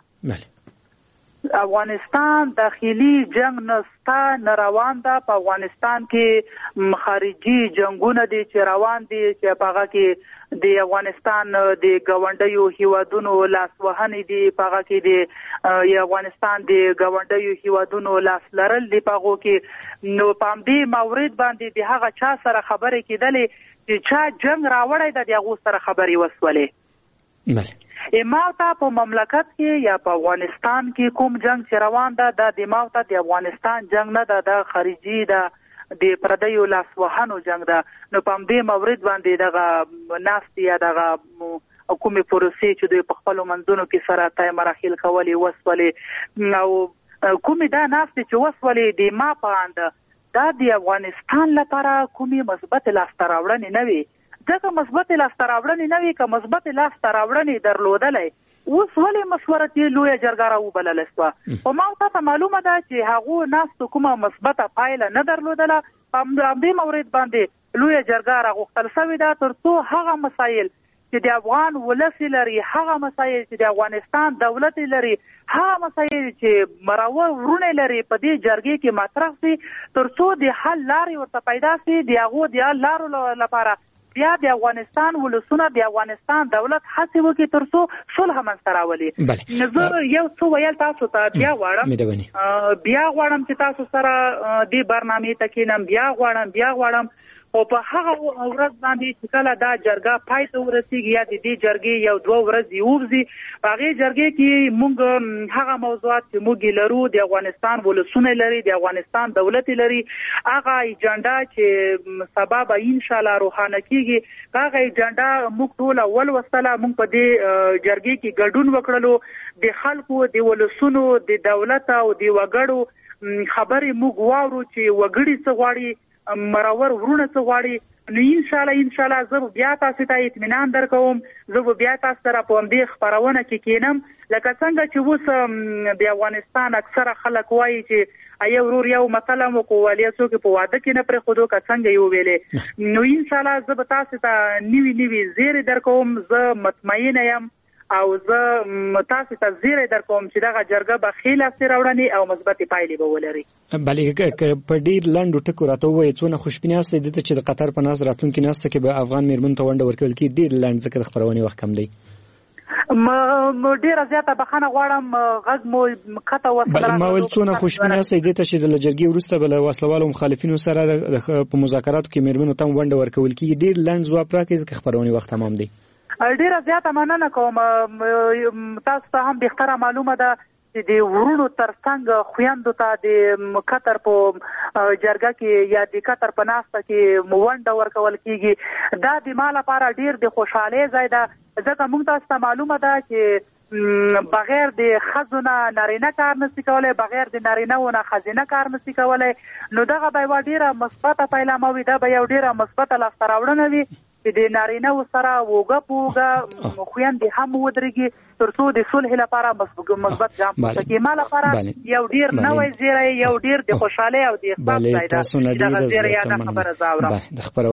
افغانستان داخلي جنگ نسته نه روان ده. په افغانستان کې خارجي جنگونه دي چې روان دي چې په هغه کې د افغانستان د ګاونډیو هیوادونو لاسوهنې دي، په هغه کې د افغانستان د ګاونډیو هیوادونو لاس لرل دي په هغو کې. نو په همدې مورد باندې د هغه چا سره خبرې کېدلې چې چا جنگ راوړی ده د هغو سره خبرې وسولې. اماوته په مملکت کې یا په افغانستان کې کوم جنگ چې روان ده دا د اماوته د افغانستان جنگ نه ده، د خارجي ده د پردیو لاسوهنو جنگ ده. نو په همدې مورد باندې دغه ناستې یا دغه کومې پروسې چې دوی په خپلو منځونو کې سره طی مراحل کولې وسولې او کومې دا ناستې چې وسولې د ما په اند دا د افغانستان لپاره کومې مثبت لاسته راوړنې نه وي. ځکه مثبت لاسته راوړنې نه وي، که مثبت لاسته راوړنې درلودلی اوس ولې مشورتي لویه جرګه راوبلله سوه. خو ما ته معلومه ده چې هغو ناستو کومه مثبته پایله نه درلودله. په همدې مورد باندې لویه جرګه راغوښتل سوې ده تر څو هغه مسایل چې د افغان ولس لري، هغه مسایل چې د افغانستان دولت لري، هغه مسایل چې مروه ورونه لري په دې جرګې کې مطرح شي تر څو د حل لارې ورته پیدا شي. د هغو د حل لارو لپاره بیا د افغانستان ولسونه د افغانستان دولت هڅې وکړي تر څو صلح منځته راولي. زه یو څه ویل تاسو ته بیا غواړم چې تاسو سره دې برنامې ته کښېنم، بیا غواړم او په هغه ورځ باندې چې کله دا جرګه پای ته ورسیږي یا د دې جرګې 1-2 ورځې ووځي، په هغې جرګې کې موږ هغه موضوعات چې موږ لرو، د افغانستان ولسونه لري، د افغانستان دولت لري، هغه ایجنډا چې سبا به انشاءالله روښانه کېږي، هغه ایجنډا موږ ټول ولوستله. موږ په دې جرګې کې ګډون وکړلو، د خلکو، د ولسونو، د دولت او د وګړو خبرې موږ واورو چې وګړي څه غواړي، مرور ورونه څه غواړي، نو ان شاء الله زه بیا تاسو ته اطمینان درکوم، زه بیا تاسو سره په دې خبرونه کې کینم. لکه څنګه چې اوس د افغانستان اکثره خلک وایي چې ایو ورور یو مثلا مو کوالیا څوک په واده کې نه پرې خودو که څنګه یو ویلې، نو ان شاء الله زه به تاسو ته نیوی زیری درکوم. زه مطمئن یم او زه تاسو ته زیری درکوم چې دغه جرګه به ښې لاسته راوړنې او مثبتې پایلې به ولري. بلې په ډېر لنډو ټکو راته ووایئ څونه خوشبینه یاست دې ته چې د قطر په ناز راتلونکي ناسته کې به افغان میرمنو ته ونډه ورکول کېږي؟ ډېر لنډ ځکه د خپرونې وخت کم دی. ډېره زیاته بخښنه غواړم، غږ مو قطع وسله. ما ویل څونه خوشبینه یاست دې ته چې د جرګې وروسته به له وسلوالو مخالفینو سره په مذاکراتو کې میرمنو ته ونډه ورکول کېږي. ډېر لنډ ځواب راکړئ ځکه خپرونې وخت تمام دی. ډیره زیاته مننه کوم. تاسو ته هم بهتره معلومه ده چې د ورونو ترڅنګ خویندو ته د قطر په جرګه کې یا د قطر په ناسته کې ونډه ورکول کیږي. دا د ما لپاره ډیر د خوشحالۍ ځای ده، ځکه موږ تاسو ته معلومه ده چې بغیر د ښځو نه نارینه کار نشي کولی، بغیر د نارینه‌و نه ښځینه کار نشي کولی. نو دغه به یوه ډیره مثبته پیلامه وي، دا به یو ډیره مثبته لاسته راوړنه وي چې د نارینه‌و سره اوږه په اوږه خویندې هم ودرېږي تر څو د صلح لپاره مثبت ګام پورته کړي. ما لپاره یو ډیر نوی زیری، یو ډیر د خوشحالۍ او د احساس ځای ده. دغه زیری یا دا خبره زه اورم.